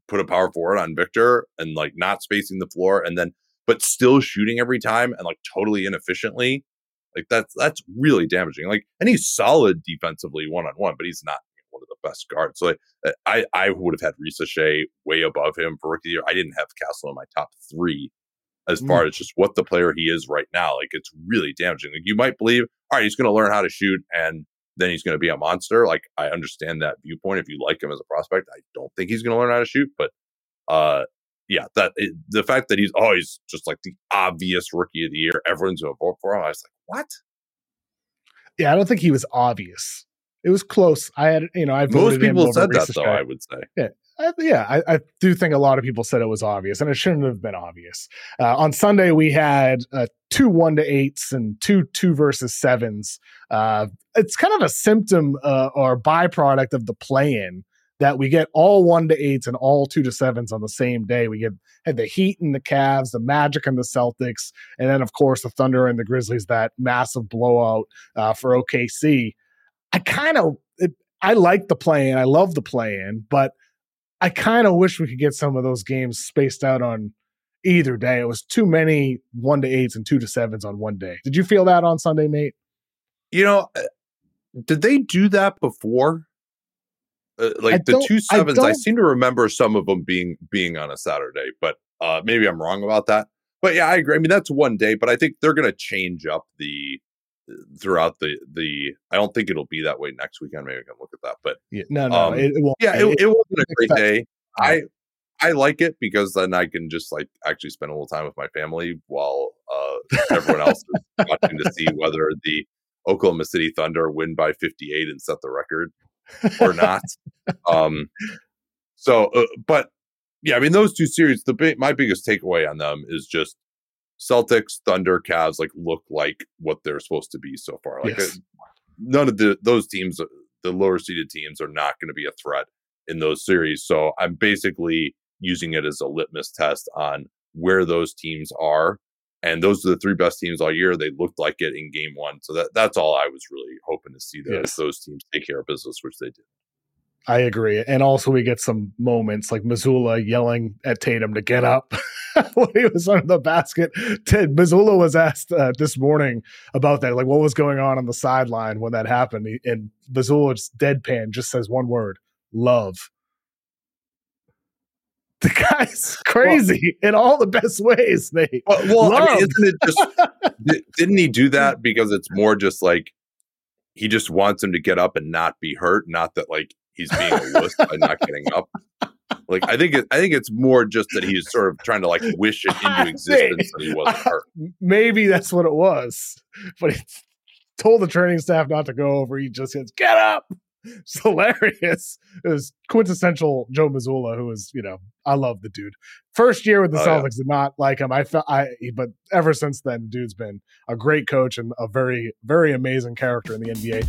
put a power forward on Victor and like not spacing the floor and then but still shooting every time and like totally inefficiently. Like that's really damaging. Like, and he's solid defensively one-on-one, but he's not one of the best guards. So like, I would have had Risacher way above him for rookie year. I didn't have Castle in my top 3 as far as just what the player he is right now. Like, it's really damaging. Like, you might believe, all right, he's going to learn how to shoot and then he's going to be a monster. Like, I understand that viewpoint. If you like him as a prospect, I don't think he's going to learn how to shoot, but yeah, the fact that he's always just like the obvious rookie of the year, everyone's going to vote for him. I was like, what? Yeah, I don't think he was obvious. It was close. I had, I voted most people said that, though, I would say. Yeah. I do think a lot of people said it was obvious, and it shouldn't have been obvious. On Sunday, we had 2 1-8s and 2 2 versus 7s. It's kind of a symptom or byproduct of the play-in that we get all 1-8s and all 2 7s on the same day. We had the Heat and the Cavs, the Magic and the Celtics, and then of course the Thunder and the Grizzlies. That massive blowout for OKC. I like the play-in. I love the play-in, but I kind of wish we could get some of those games spaced out on either day. It was too many 1-8s and 2 7s on one day. Did you feel that on Sunday, Nate? Did they do that before? Like the 2 7s, I seem to remember some of them being on a Saturday, but maybe I'm wrong about that. But yeah, I agree. I mean, that's one day, but I think they're going to change up throughout the. I don't think it'll be that way next weekend. Maybe we can look at that, but it won't. Yeah, it wasn't a great day. I like it because then I can just like actually spend a little time with my family while everyone else is watching to see whether the Oklahoma City Thunder win by 58 and set the record or not. But yeah, I mean, those 2 series, my biggest takeaway on them is just Celtics, Thunder, Cavs look like what they're supposed to be so far. Like, yes. None of those teams, the lower seeded teams, are not going to be a threat in those series. So I'm basically using it as a litmus test on where those teams are. And those are the 3 best teams all year. They looked like it in game 1. So that's all I was really hoping to see there. Yes. Those teams take care of business, which they did. I agree. And also we get some moments like Mazzulla yelling at Tatum to get up when he was under the basket. Mazzulla was asked this morning about that, like what was going on the sideline when that happened. And Mazzulla's deadpan just says one word: love. The guy's crazy in all the best ways, Nate. Well, I mean, isn't it just, didn't he do that because it's more just like he just wants him to get up and not be hurt, not that like he's being a wuss by not getting up? Like, I think it's more just that he's sort of trying to like wish it into existence that he wasn't hurt. Maybe that's what it was, but he told the training staff not to go over. He just says, "Get up." It's hilarious. It was quintessential Joe Mazzulla, who is, I love the dude. First year with the Celtics, did not like him. But ever since then, dude's been a great coach and a very, very amazing character in the NBA.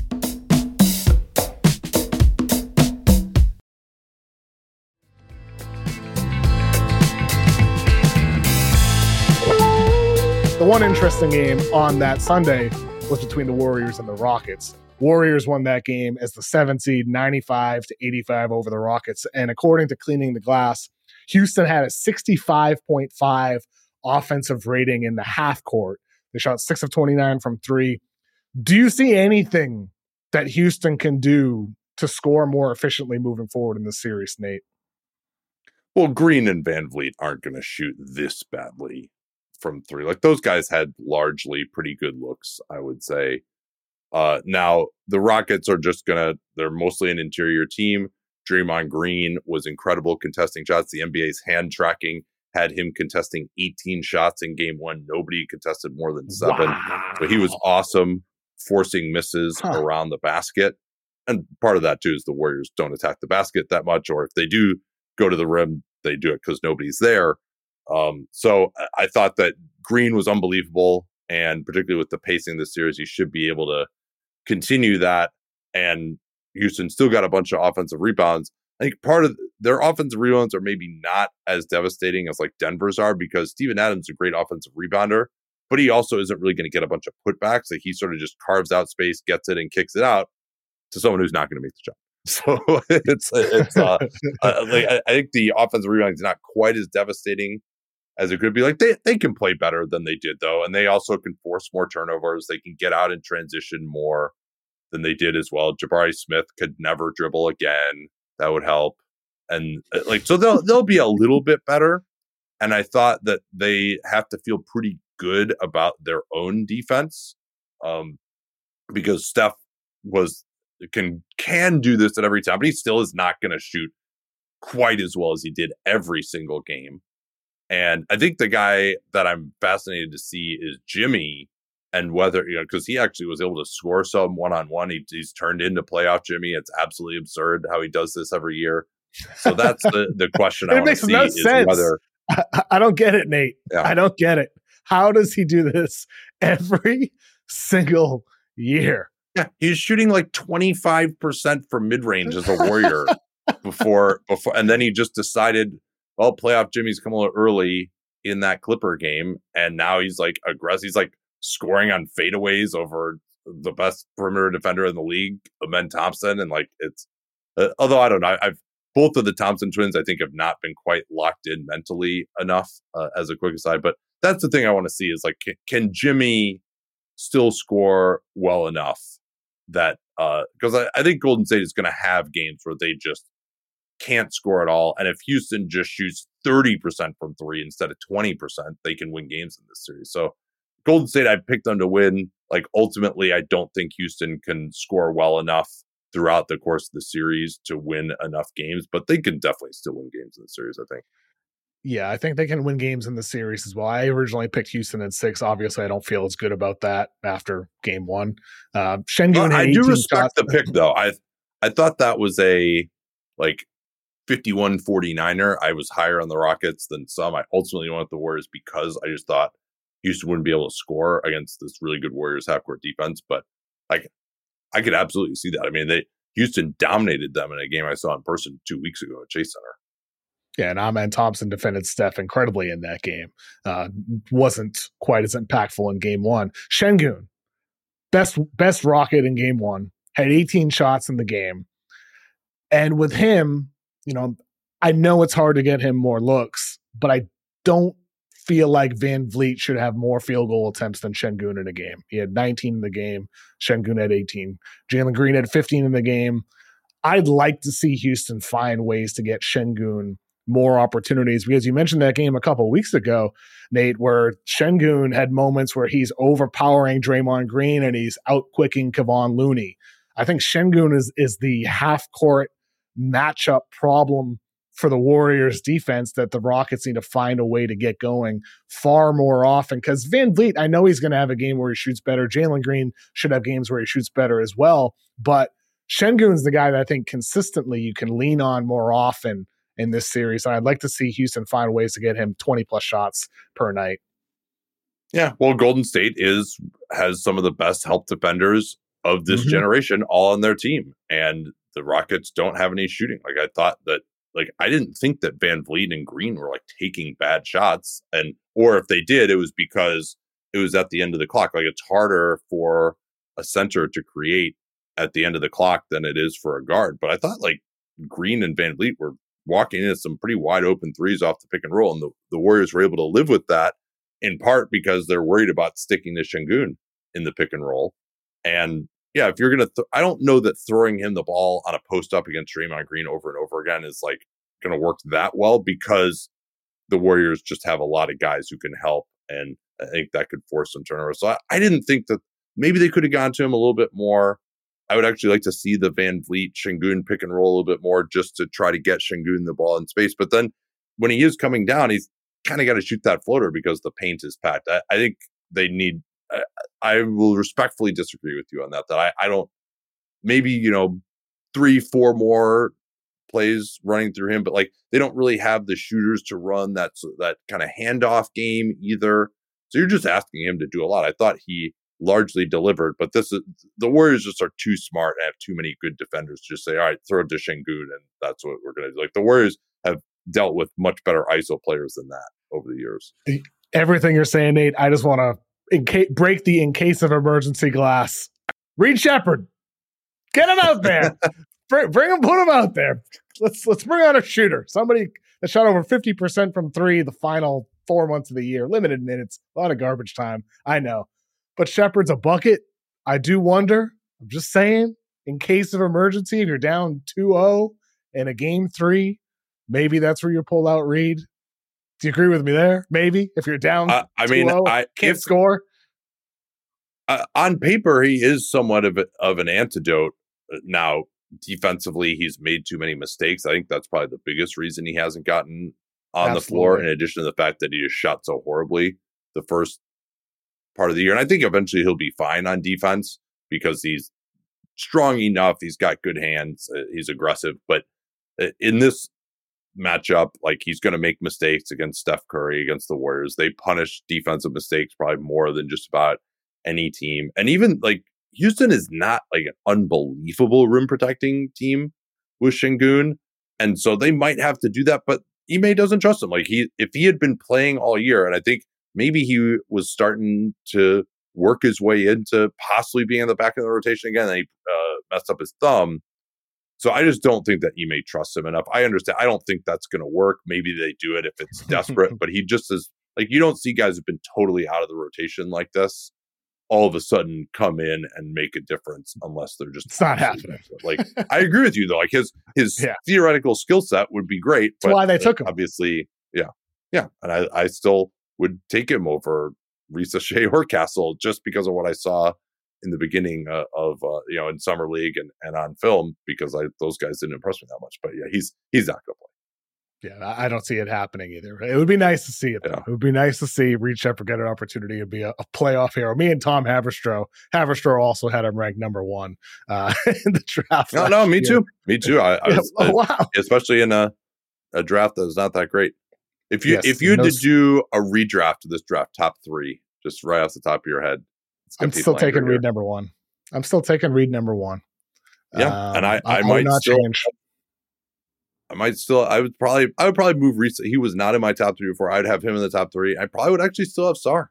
The one interesting game on that Sunday was between the Warriors and the Rockets. Warriors won that game as the 7th seed, 95-85 over the Rockets. And according to Cleaning the Glass, Houston had a 65.5 offensive rating in the half court. They shot 6 of 29 from 3. Do you see anything that Houston can do to score more efficiently moving forward in this series, Nate? Well, Green and Van Vliet aren't going to shoot this badly from 3. Like, those guys had largely pretty good looks, I would say. Now, the Rockets are they're mostly an interior team. Draymond Green was incredible contesting shots. The NBA's hand tracking had him contesting 18 shots in game 1. Nobody contested more than 7. Wow. So he was awesome, forcing misses around the basket. And part of that, too, is the Warriors don't attack the basket that much. Or if they do go to the rim, they do it because nobody's there. So I thought that Green was unbelievable. And particularly with the pacing of the series, he should be able to continue that. And Houston still got a bunch of offensive rebounds. I think part of their offensive rebounds are maybe not as devastating as like Denver's are, because Steven Adams is a great offensive rebounder, but he also isn't really going to get a bunch of putbacks. Like, he sort of just carves out space, gets it, and kicks it out to someone who's not going to make the shot. So like I think the offensive rebounding is not quite as devastating as it could be. Like they can play better than they did though, and they also can force more turnovers. They can get out in transition more than they did as well. Jabari Smith could never dribble again. That would help, and like so they'll be a little bit better. And I thought that they have to feel pretty good about their own defense, because Steph can do this at every time, but he still is not going to shoot quite as well as he did every single game. And I think the guy that I'm fascinated to see is Jimmy, and whether, because he actually was able to score some one-on-one. He's turned into playoff Jimmy. It's absolutely absurd how he does this every year. So that's the question I want to see is whether. I don't get it, Nate. Yeah. I don't get it. How does he do this every single year? Yeah, he's shooting like 25% from mid-range as a Warrior before, and then he just decided, well, playoff Jimmy's come a little early in that Clipper game, and now he's like aggressive. He's like scoring on fadeaways over the best perimeter defender in the league, Ben Thompson, and like it's. Although I don't know, both of the Thompson twins I think have not been quite locked in mentally enough. As a quick aside, but that's the thing I want to see is like, can Jimmy still score well enough that because I think Golden State is going to have games where they just can't score at all, and if Houston just shoots 30% from three instead of 20%, they can win games in this series. So Golden State, I picked them to win. Like ultimately, I don't think Houston can score well enough throughout the course of the series to win enough games, but they can definitely still win games in the series, I think. Yeah, I think they can win games in the series as well. I originally picked Houston at 6. Obviously, I don't feel as good about that after game 1. Sengun, I do respect the pick, though. I thought that was a like 51-49er. I was higher on the Rockets than some. I ultimately went with the Warriors because I just thought Houston wouldn't be able to score against this really good Warriors half-court defense. But like, I could absolutely see that. I mean, Houston dominated them in a game I saw in person 2 weeks ago at Chase Center. Yeah, and Amen Thompson defended Steph incredibly in that game. Wasn't quite as impactful in game 1. Sengun, best Rocket in game 1, had 18 shots in the game. And with him, I know it's hard to get him more looks, but I don't feel like Van Vliet should have more field goal attempts than Sengun in a game. He had 19 in the game. Sengun had 18. Jalen Green had 15 in the game. I'd like to see Houston find ways to get Sengun more opportunities, because you mentioned that game a couple of weeks ago, Nate, where Sengun had moments where he's overpowering Draymond Green and he's outquicking Kevon Looney. I think Sengun is the half-court matchup problem for the Warriors defense that the Rockets need to find a way to get going far more often, because Van Vliet, I know he's going to have a game where he shoots better. Jalen Green should have games where he shoots better as well, but Sengun's the guy that I think consistently you can lean on more often in this series. I'd like to see Houston find ways to get him 20 plus shots per night. Yeah, well, Golden State has some of the best help defenders of this generation all on their team, and the Rockets don't have any shooting. Like I thought that, like I didn't think that Van Vliet and Green were like taking bad shots, or if they did, it was because it was at the end of the clock. Like it's harder for a center to create at the end of the clock than it is for a guard. But I thought like Green and Van Vliet were walking into some pretty wide open threes off the pick and roll. And the Warriors were able to live with that in part because they're worried about sticking to Sengun in the pick and roll. And yeah, if you're going to, I don't know that throwing him the ball on a post up against Draymond Green over and over again is like going to work that well, because the Warriors just have a lot of guys who can help. And I think that could force some turnovers. So I didn't think that maybe they could have gone to him a little bit more. I would actually like to see the Van Vliet Sengun pick and roll a little bit more just to try to get Sengun the ball in space. But then when he is coming down, he's kind of got to shoot that floater because the paint is packed. I think they need, I will respectfully disagree with you on that. That I don't, maybe, 3-4 more plays running through him, but like they don't really have the shooters to run that kind of handoff game either. So you're just asking him to do a lot. I thought he largely delivered, but the Warriors just are too smart and have too many good defenders to just say, all right, throw it to Sengun, and that's what we're going to do. Like the Warriors have dealt with much better ISO players than that over the years. Everything you're saying, Nate, I just want to break the in case of emergency glass. Reed Shepherd, get him out there. bring him, put him out there. Let's bring out a shooter. Somebody that shot over 50% from three the final 4 months of the year. Limited minutes, a lot of garbage time. I know, but Shepard's a bucket. I do wonder. I'm just saying, in case of emergency, if you're down 2-0 in a game 3, maybe that's where you pull out Reed. Do you agree with me there? Maybe if you're down, I mean, I can't score. On paper, he is somewhat of an antidote. Now, defensively, he's made too many mistakes. I think that's probably the biggest reason he hasn't gotten on the floor, in addition to the fact that he just shot so horribly the first part of the year. And I think eventually he'll be fine on defense because he's strong enough. He's got good hands. He's aggressive. But in this matchup, like, he's going to make mistakes against Steph Curry, against the Warriors. They punish defensive mistakes probably more than just about any team. And even like Houston is not like an unbelievable rim protecting team with Şengün. And so they might have to do that, but Ime doesn't trust him. Like, if he had been playing all year, and I think maybe he was starting to work his way into possibly being in the back of the rotation again, and he messed up his thumb. So I just don't think that Ime trusts him enough. I understand. I don't think that's going to work. Maybe they do it if it's desperate, but he just is like, you don't see guys who've been totally out of the rotation like this all of a sudden come in and make a difference unless they're just, it's not happening. Like, I agree with you though. Like his theoretical skill set would be great. That's why they took him. Obviously. Yeah. Yeah. And I still would take him over Risa Shea or Castle just because of what I saw in the beginning of in summer league and on film, because those guys didn't impress me that much. But yeah, he's not going to play. Yeah, I don't see it happening either. It would be nice to see it, though. Yeah. It would be nice to see Reed Sheppard get an opportunity to be a playoff hero. Me and Tom Haverstraw also had him ranked number 1 in the draft. No, me too. Me too. Wow. Especially in a draft that was not that great. If you had to do a redraft of this draft, top 3, just right off the top of your head, I'm still taking Reed number 1. I'm still taking Reed number 1. Yeah, and I might not change. I would probably move Reese. He was not in my top 3 before. I'd have him in the top 3. I probably would actually still have Sarr.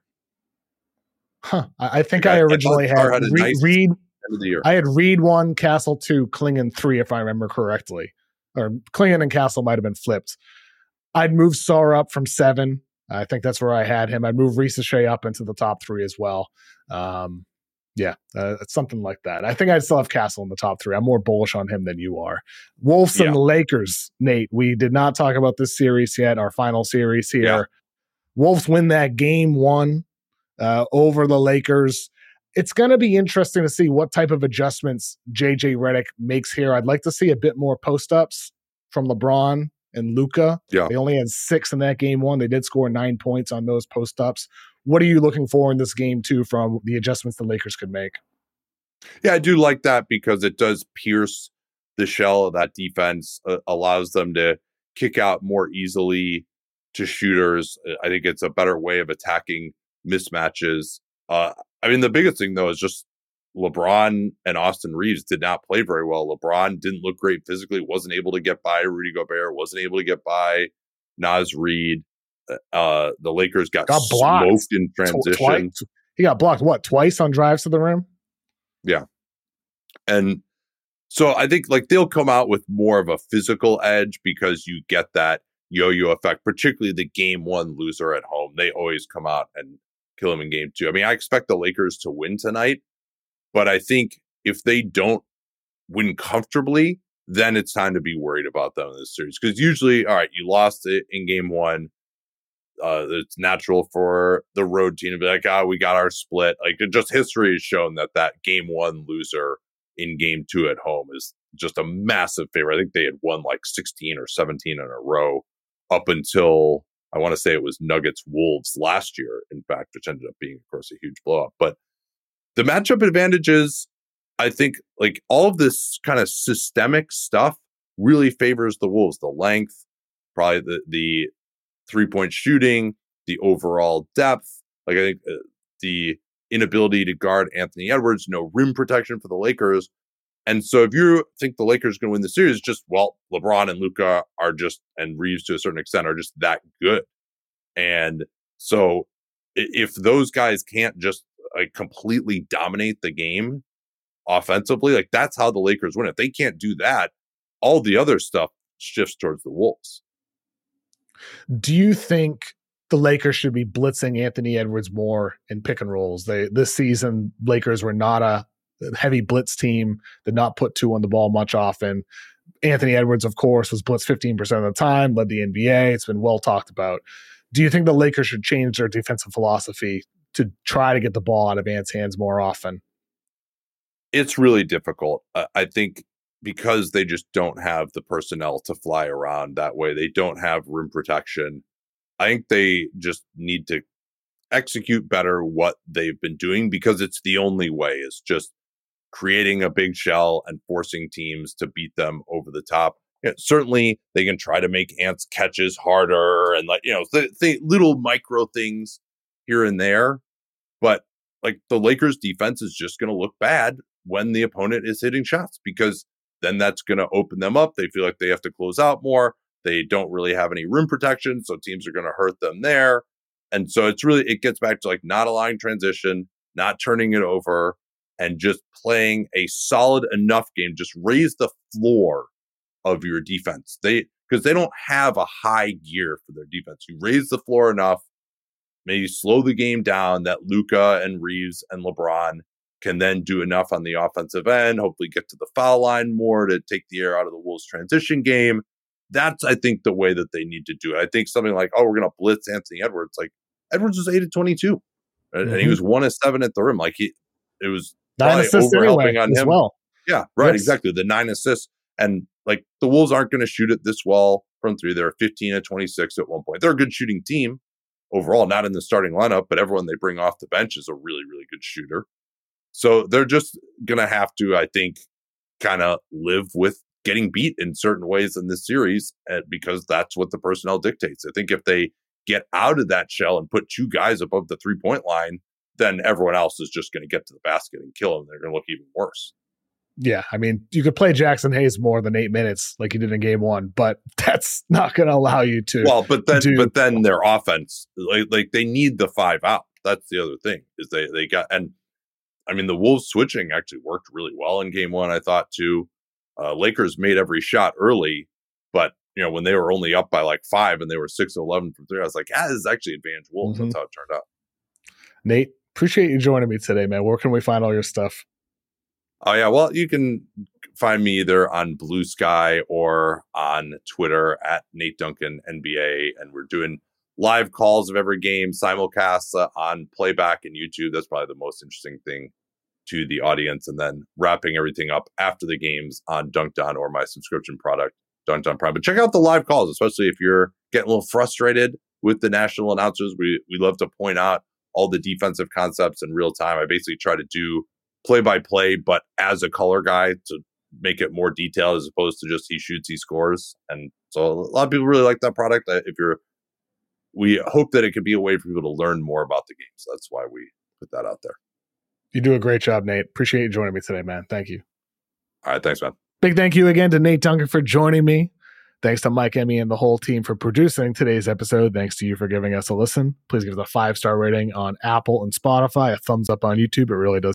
I think I originally had Reed. I had Reed 1, Castle 2, Klingon 3, if I remember correctly. Or Klingon and Castle might have been flipped. I'd move Sarr up from 7. I think that's where I had him. I'd move Risa Shea up into the top 3 as well. It's something like that. I think I'd still have Castle in the top 3. I'm more bullish on him than you are. Wolves and the Lakers, Nate. We did not talk about this series yet, our final series here. Yeah. Wolves win that game 1 over the Lakers. It's going to be interesting to see what type of adjustments JJ Redick makes here. I'd like to see a bit more post-ups from LeBron and Luka. Yeah. They only had 6 in that game 1. They did score 9 points on those post-ups. What are you looking for in this game, too, from the adjustments the Lakers could make? Yeah, I do like that because it does pierce the shell of that defense, allows them to kick out more easily to shooters. I think it's a better way of attacking mismatches. I mean, the biggest thing, though, is just LeBron and Austin Reeves did not play very well. LeBron didn't look great physically, wasn't able to get by Rudy Gobert, wasn't able to get by Naz Reid. The Lakers got smoked in transition. He got blocked, twice on drives to the rim? Yeah. And so I think like they'll come out with more of a physical edge because you get that yo-yo effect, particularly the game 1 loser at home. They always come out and kill them in game 2. I mean, I expect the Lakers to win tonight, but I think if they don't win comfortably, then it's time to be worried about them in this series. Because usually, all right, you lost it in game 1. It's natural for the road team to be like, we got our split. Like, just history has shown that game 1 loser in game 2 at home is just a massive favorite. I think they had won like 16 or 17 in a row up until, I want to say it was Nuggets Wolves last year, in fact, which ended up being, of course, a huge blow up. But the matchup advantages, I think, like all of this kind of systemic stuff really favors the Wolves. The length, probably the 3-point shooting, the overall depth. Like, I think the inability to guard Anthony Edwards, no rim protection for the Lakers. And so if you think the Lakers are going to win the series, just, LeBron and Luka are just, and Reeves to a certain extent, are just that good. And so if those guys can't just like completely dominate the game, offensively, like that's how the Lakers win. If they can't do that, all the other stuff shifts towards the Wolves. Do you think the Lakers should be blitzing Anthony Edwards more in pick and rolls? This season, Lakers were not a heavy blitz team, did not put two on the ball much often. Anthony Edwards, of course, was blitzed 15% of the time, led the NBA. It's been well talked about. Do you think the Lakers should change their defensive philosophy to try to get the ball out of Ant's hands more often? It's really difficult. I think because they just don't have the personnel to fly around that way. They don't have rim protection. I think they just need to execute better what they've been doing, because it's the only way, is just creating a big shell and forcing teams to beat them over the top. Certainly they can try to make Ant's catches harder and little micro things here and there. But like the Lakers defense is just going to look bad when the opponent is hitting shots, because then that's going to open them up. They feel like they have to close out more. They don't really have any rim protection, so teams are going to hurt them there. And so it gets back to like not allowing transition, not turning it over, and just playing a solid enough game. Just raise the floor of your defense. Because they don't have a high gear for their defense. You raise the floor enough, maybe slow the game down, that Luka and Reeves and LeBron can then do enough on the offensive end, hopefully get to the foul line more to take the air out of the Wolves transition game. That's, I think, the way that they need to do it. I think something like, we're going to blitz Anthony Edwards. Like, Edwards was 8 of 22, and he was 1 of 7 at the rim. Like, it was 9 assists anyway, on him. Well. Yeah, right, yes. Exactly. The 9 assists. And, like, the Wolves aren't going to shoot it this well from three. They're 15 of 26 at one point. They're a good shooting team overall, not in the starting lineup, but everyone they bring off the bench is a really, really good shooter. So they're just going to have to, I think, kind of live with getting beat in certain ways in this series, because that's what the personnel dictates. I think if they get out of that shell and put two guys above the 3-point line, then everyone else is just going to get to the basket and kill them. They're going to look even worse. Yeah, I mean, you could play Jackson Hayes more than 8 minutes like you did in game one, but that's not going to allow you to. Well, but then their offense, like they need the 5 out. That's the other thing, is they got, and I mean, the Wolves switching actually worked really well in game one, I thought, too. Lakers made every shot early, but when they were only up by like 5 and they were 6 of 11 from 3, I was like, this is actually advantage Wolves. That's how it turned out. Nate, appreciate you joining me today, man. Where can we find all your stuff? Oh, yeah. Well, you can find me either on Blue Sky or on Twitter at Nate Duncan NBA. And we're doing live calls of every game, simulcasts on playback and YouTube. That's probably the most interesting thing to the audience. And then wrapping everything up after the games on Dunked On or my subscription product, Dunked On Prime. But check out the live calls, especially if you're getting a little frustrated with the national announcers. We love to point out all the defensive concepts in real time. I basically try to do play-by-play, but as a color guy to make it more detailed as opposed to just he shoots, he scores. And so a lot of people really like that product. We hope that it could be a way for people to learn more about the game. So that's why we put that out there. You do a great job, Nate. Appreciate you joining me today, man. Thank you. All right. Thanks, man. Big thank you again to Nate Duncan for joining me. Thanks to Mike, Emmy, and the whole team for producing today's episode. Thanks to you for giving us a listen. Please give us a 5-star rating on Apple and Spotify, a thumbs up on YouTube. It really does